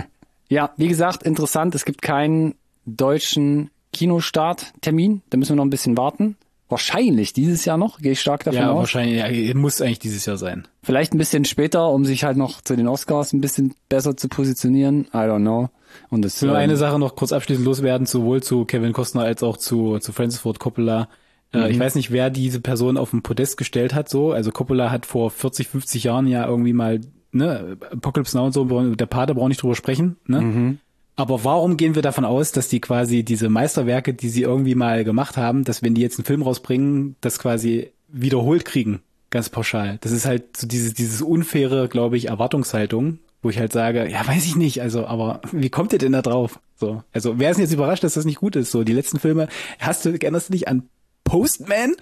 Ja, wie gesagt, interessant, es gibt keinen deutschen Kinostarttermin, da müssen wir noch ein bisschen warten. Wahrscheinlich dieses Jahr noch, gehe ich stark davon ja, aus. Wahrscheinlich, ja, muss eigentlich dieses Jahr sein. Vielleicht ein bisschen später, um sich halt noch zu den Oscars ein bisschen besser zu positionieren. I don't know. Und das, ich will nur ähm, eine Sache noch kurz abschließend loswerden, sowohl zu Kevin Costner als auch zu, zu Francis Ford Coppola. Mhm. Äh, ich weiß nicht, wer diese Person auf den Podest gestellt hat, so. Also Coppola hat vor vierzig, fünfzig Jahren ja irgendwie mal, ne, Apocalypse Now und so, der Pate braucht nicht drüber sprechen, ne. Mhm. Aber warum gehen wir davon aus, dass die quasi diese Meisterwerke, die sie irgendwie mal gemacht haben, dass wenn die jetzt einen Film rausbringen, das quasi wiederholt kriegen, ganz pauschal. Das ist halt so dieses dieses unfaire, glaube ich, Erwartungshaltung, wo ich halt sage, ja, weiß ich nicht, also, aber wie kommt ihr denn da drauf? So, also wer ist denn jetzt überrascht, dass das nicht gut ist? So, die letzten Filme, hast du, erinnerst du dich an Postman?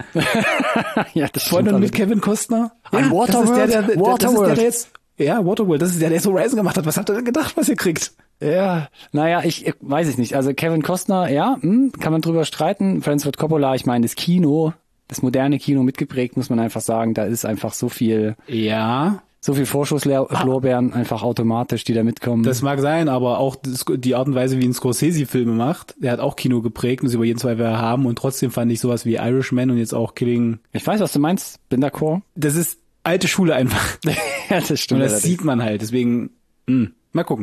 Ja, das von und mit Kevin Costner? An ja, Waterworld? Das ist der, der, der, Waterworld. Das ist der, der jetzt, ja, Waterworld, das ist der, der so Horizon gemacht hat. Was habt ihr denn gedacht, was ihr kriegt? Ja, naja, ich, ich weiß es nicht. Also Kevin Costner, ja, hm, kann man drüber streiten. Francis Ford Coppola, ich meine, das Kino, das moderne Kino mitgeprägt, muss man einfach sagen. Da ist einfach so viel, ja, so viel Vorschusslorbeeren einfach automatisch, die da mitkommen. Das mag sein, aber auch das, die Art und Weise, wie ein Scorsese Filme macht, der hat auch Kino geprägt, muss über jeden Zweifel haben. Und trotzdem fand ich sowas wie Irishman und jetzt auch Killing. Ich weiß, was du meinst. Bin d'accord. Das ist alte Schule einfach. Ja, das stimmt. Und das sieht man halt. Deswegen, mh, mal gucken.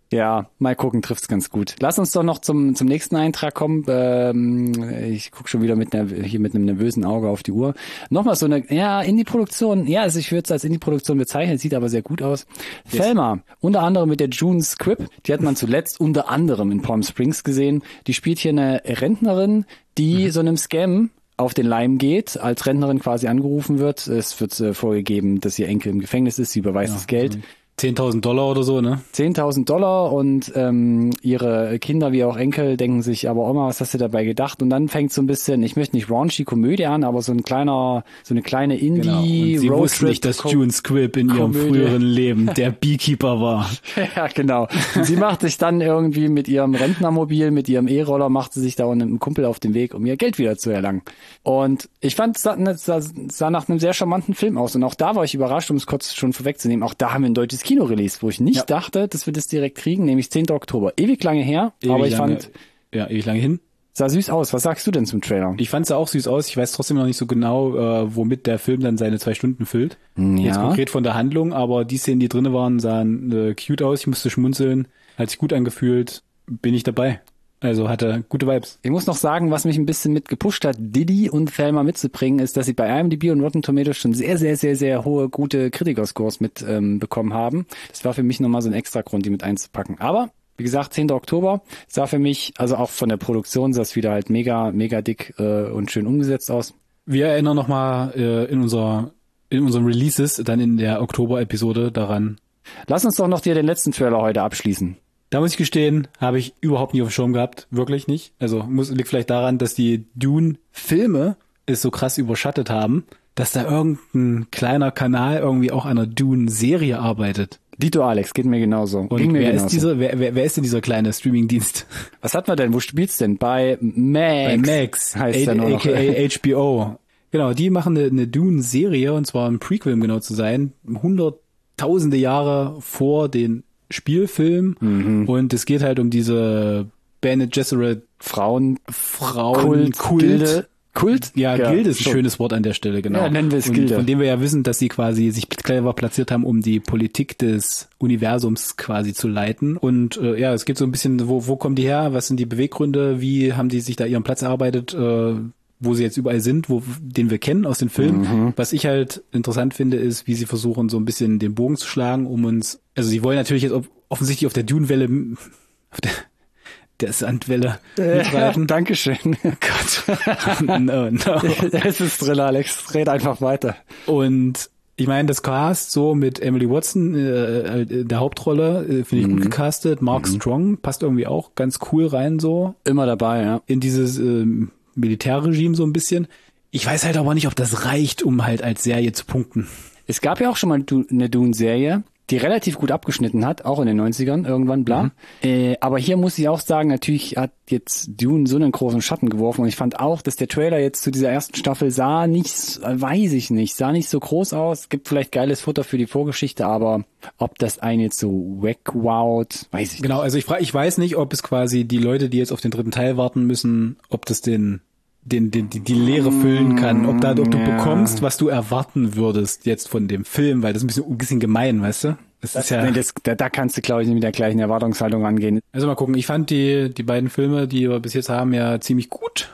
Ja, mal gucken, trifft's ganz gut. Lass uns doch noch zum zum nächsten Eintrag kommen. Ähm, ich guck schon wieder mit einer, hier mit einem nervösen Auge auf die Uhr. Nochmal so eine, ja, Indie-Produktion. Ja, also ich würde es als Indie-Produktion bezeichnen, sieht aber sehr gut aus. Yes. Thelma, unter anderem mit der June Squibb, die hat man zuletzt unter anderem in Palm Springs gesehen. Die spielt hier eine Rentnerin, die mhm. so einem Scam auf den Leim geht, als Rentnerin quasi angerufen wird. Es wird äh, vorgegeben, dass ihr Enkel im Gefängnis ist, sie überweist ja, das Geld. Okay. zehntausend Dollar oder so, ne? zehntausend Dollar und ähm, ihre Kinder wie auch Enkel denken sich, aber Oma, was hast du dabei gedacht? Und dann fängt so ein bisschen, ich möchte nicht raunchy Komödie an, aber so ein kleiner, so eine kleine Indie genau. Und sie wussten nicht, dass June Squibb in ihrem Komödie. früheren Leben der Beekeeper war. Ja, genau. Und sie macht sich dann irgendwie mit ihrem Rentnermobil, mit ihrem E-Roller, macht sie sich da und einem Kumpel auf den Weg, um ihr Geld wieder zu erlangen. Und ich fand, es sah, sah, sah nach einem sehr charmanten Film aus. Und auch da war ich überrascht, um es kurz schon vorwegzunehmen, auch da haben wir ein deutsches Kino-Release, wo ich nicht ja. dachte, dass wir das direkt kriegen, nämlich zehnten Oktober. Ewig lange her, ewig aber ich lange, fand... Ja, ewig lange hin. Sah süß aus. Was sagst du denn zum Trailer? Ich fand es auch süß aus. Ich weiß trotzdem noch nicht so genau, äh, womit der Film dann seine zwei Stunden füllt. Ja. Jetzt konkret von der Handlung, aber die Szenen, die drin waren, sahen äh, cute aus. Ich musste schmunzeln. Hat sich gut angefühlt. Bin ich dabei. Also hatte gute Vibes. Ich muss noch sagen, was mich ein bisschen mit gepusht hat, Diddy und Thelma mitzubringen, ist, dass sie bei I M D B und Rotten Tomatoes schon sehr, sehr, sehr, sehr hohe, gute Kritikerscores mit ähm, bekommen haben. Das war für mich nochmal so ein extra Grund, die mit einzupacken. Aber, wie gesagt, zehnten Oktober sah für mich, also auch von der Produktion sah es wieder halt mega, mega dick äh, und schön umgesetzt aus. Wir erinnern nochmal äh, in unserer in unseren Releases, dann in der Oktober-Episode daran. Lass uns doch noch dir den letzten Trailer heute abschließen. Da muss ich gestehen, habe ich überhaupt nie auf dem Schirm gehabt. Wirklich nicht. Also muss, liegt vielleicht daran, dass die Dune-Filme es so krass überschattet haben, dass da irgendein kleiner Kanal irgendwie auch an einer Dune-Serie arbeitet. Dito Alex, geht mir genauso. Und Ging mir wer, genauso. Ist dieser, wer, wer, wer ist denn dieser kleine Streaming-Dienst? Was hat man denn? Wo spielt's denn? Bei Max. Bei Max, heißt der nur noch. aka H B O. Genau, die machen eine, eine Dune-Serie, und zwar ein Prequel, um genau zu sein, hunderttausende Jahre vor den Spielfilm, mhm. und es geht halt um diese Bene Gesserit Frauen, Frauen, Kult, Kult. Gilde. Kult? Ja, ja, Gilde ist ein schon. schönes Wort an der Stelle, genau. Ja, nennen wir es und Gilde. Von dem wir ja wissen, dass sie quasi sich clever platziert haben, um die Politik des Universums quasi zu leiten. Und äh, ja, es geht so ein bisschen, wo, wo kommen die her? Was sind die Beweggründe? Wie haben die sich da ihren Platz erarbeitet? Äh, wo sie jetzt überall sind, wo, den wir kennen aus den Filmen. Mhm. Was ich halt interessant finde, ist, wie sie versuchen, so ein bisschen den Bogen zu schlagen, um uns, also sie wollen natürlich jetzt offensichtlich auf der Dune-Welle, auf der, der Sandwelle mitreiten. Äh, Dankeschön. Gott. No, no. Es ist drin, Alex. Red einfach weiter. Und ich meine, das Cast so mit Emily Watson äh, in der Hauptrolle, äh, finde ich mhm. gut gecastet. Mark mhm. Strong passt irgendwie auch ganz cool rein so. Immer dabei, ja. In dieses ähm, Militärregime so ein bisschen. Ich weiß halt aber nicht, ob das reicht, um halt als Serie zu punkten. Es gab ja auch schon mal eine Dune-Serie, die relativ gut abgeschnitten hat, auch in den neunzigern, irgendwann, bla. Mhm. Äh, aber hier muss ich auch sagen, natürlich hat jetzt Dune so einen großen Schatten geworfen, und ich fand auch, dass der Trailer jetzt zu dieser ersten Staffel sah nicht, weiß ich nicht, sah nicht so groß aus. Gibt vielleicht geiles Futter für die Vorgeschichte, aber ob das einen jetzt so wegwowt, weiß ich genau, nicht. Genau, also ich frage, ich weiß nicht, ob es quasi die Leute, die jetzt auf den dritten Teil warten müssen, ob das den Den, den, die, die Leere füllen kann, ob da, ob du ja. bekommst, was du erwarten würdest jetzt von dem Film, weil das ist ein bisschen, ein bisschen gemein, weißt du? Das, das ist ja. Nee, das, da, da kannst du, glaube ich, nicht mit der gleichen Erwartungshaltung rangehen. Also mal gucken, ich fand die, die beiden Filme, die wir bis jetzt haben, ja ziemlich gut.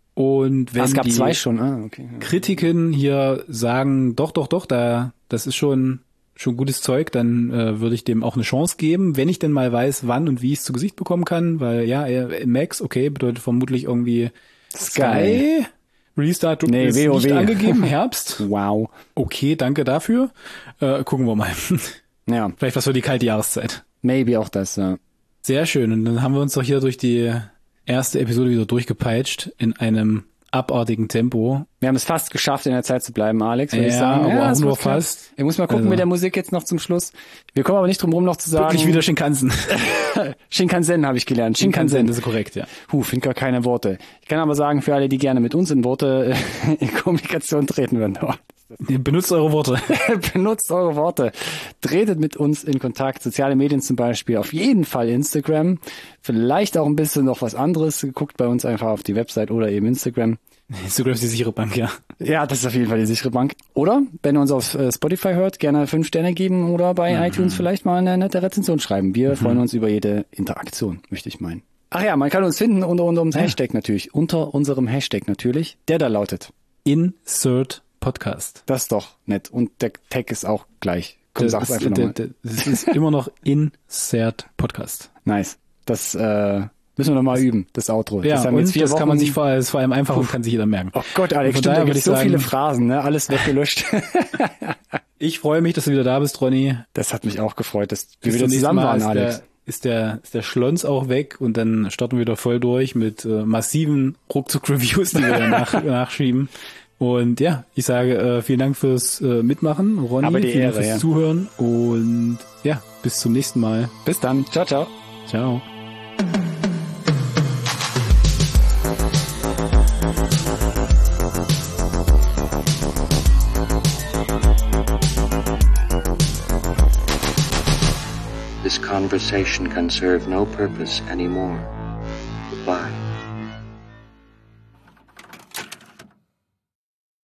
Und wenn ah, es gab die zwei schon, ah, okay. Kritiken hier sagen, doch, doch, doch, da, das ist schon, schon gutes Zeug, dann äh, würde ich dem auch eine Chance geben, wenn ich denn mal weiß, wann und wie ich es zu Gesicht bekommen kann, weil ja, Max, okay, bedeutet vermutlich irgendwie Sky. Sky. Restart nee, ist W O W. nicht angegeben, Herbst. Wow. Okay, danke dafür. Äh, gucken wir mal. Ja. Vielleicht was für die kalte Jahreszeit. Maybe auch das, ja. Sehr schön. Und dann haben wir uns doch hier durch die erste Episode wieder durchgepeitscht in einem abartigen Tempo. Wir haben es fast geschafft, in der Zeit zu bleiben, Alex, würde ja, ich sagen. Aber ja, auch nur fast. Ich muss mal gucken also. mit der Musik jetzt noch zum Schluss. Wir kommen aber nicht drum rum, noch zu sagen. Wirklich wieder Shinkansen. Shinkansen habe ich gelernt. Shinkansen, das ist korrekt, ja. Huh, finde gar keine Worte. Ich kann aber sagen, für alle, die gerne mit uns in Worte in Kommunikation treten würden. Oh, Benutzt eure Worte. Benutzt eure Worte. Tretet mit uns in Kontakt. Soziale Medien zum Beispiel. Auf jeden Fall Instagram. Vielleicht auch ein bisschen noch was anderes. Guckt bei uns einfach auf die Website oder eben Instagram. Instagram ist die sichere Bank, ja. Ja, das ist auf jeden Fall die sichere Bank. Oder, wenn ihr uns auf Spotify hört, gerne fünf Sterne geben oder bei mhm. iTunes vielleicht mal eine nette Rezension schreiben. Wir mhm. freuen uns über jede Interaktion, möchte ich meinen. Ach ja, man kann uns finden unter unserem ja. Hashtag natürlich. Unter unserem Hashtag natürlich. Der da lautet Insert Podcast. Das ist doch nett. Und der Tag ist auch gleich. Komm, sag's einfach nochmal. Es ist immer noch Insert Podcast. Nice. Das, äh, müssen wir nochmal üben, das Outro. Ja, das, und jetzt vier das Wochen. Kann man sich vor, ist vor allem einfach und kann sich jeder merken. Oh Gott, Alex, stimmt, da gibt so sagen, viele Phrasen, ne? Alles weggelöscht. Ich freue mich, dass du wieder da bist, Ronny. Das hat mich auch gefreut, dass wir wieder zusammen waren, Alex. Der, ist der, ist der Schlons auch weg und dann starten wir wieder voll durch mit äh, massiven Ruckzuck-Reviews, die wir nach, nachschieben. Und ja, ich sage äh, vielen Dank fürs äh, Mitmachen, Ronny. Aber die vielen Ehre, Dank fürs ja. Zuhören und ja, bis zum nächsten Mal. Bis dann. Ciao, ciao. Ciao. This conversation can serve no purpose anymore.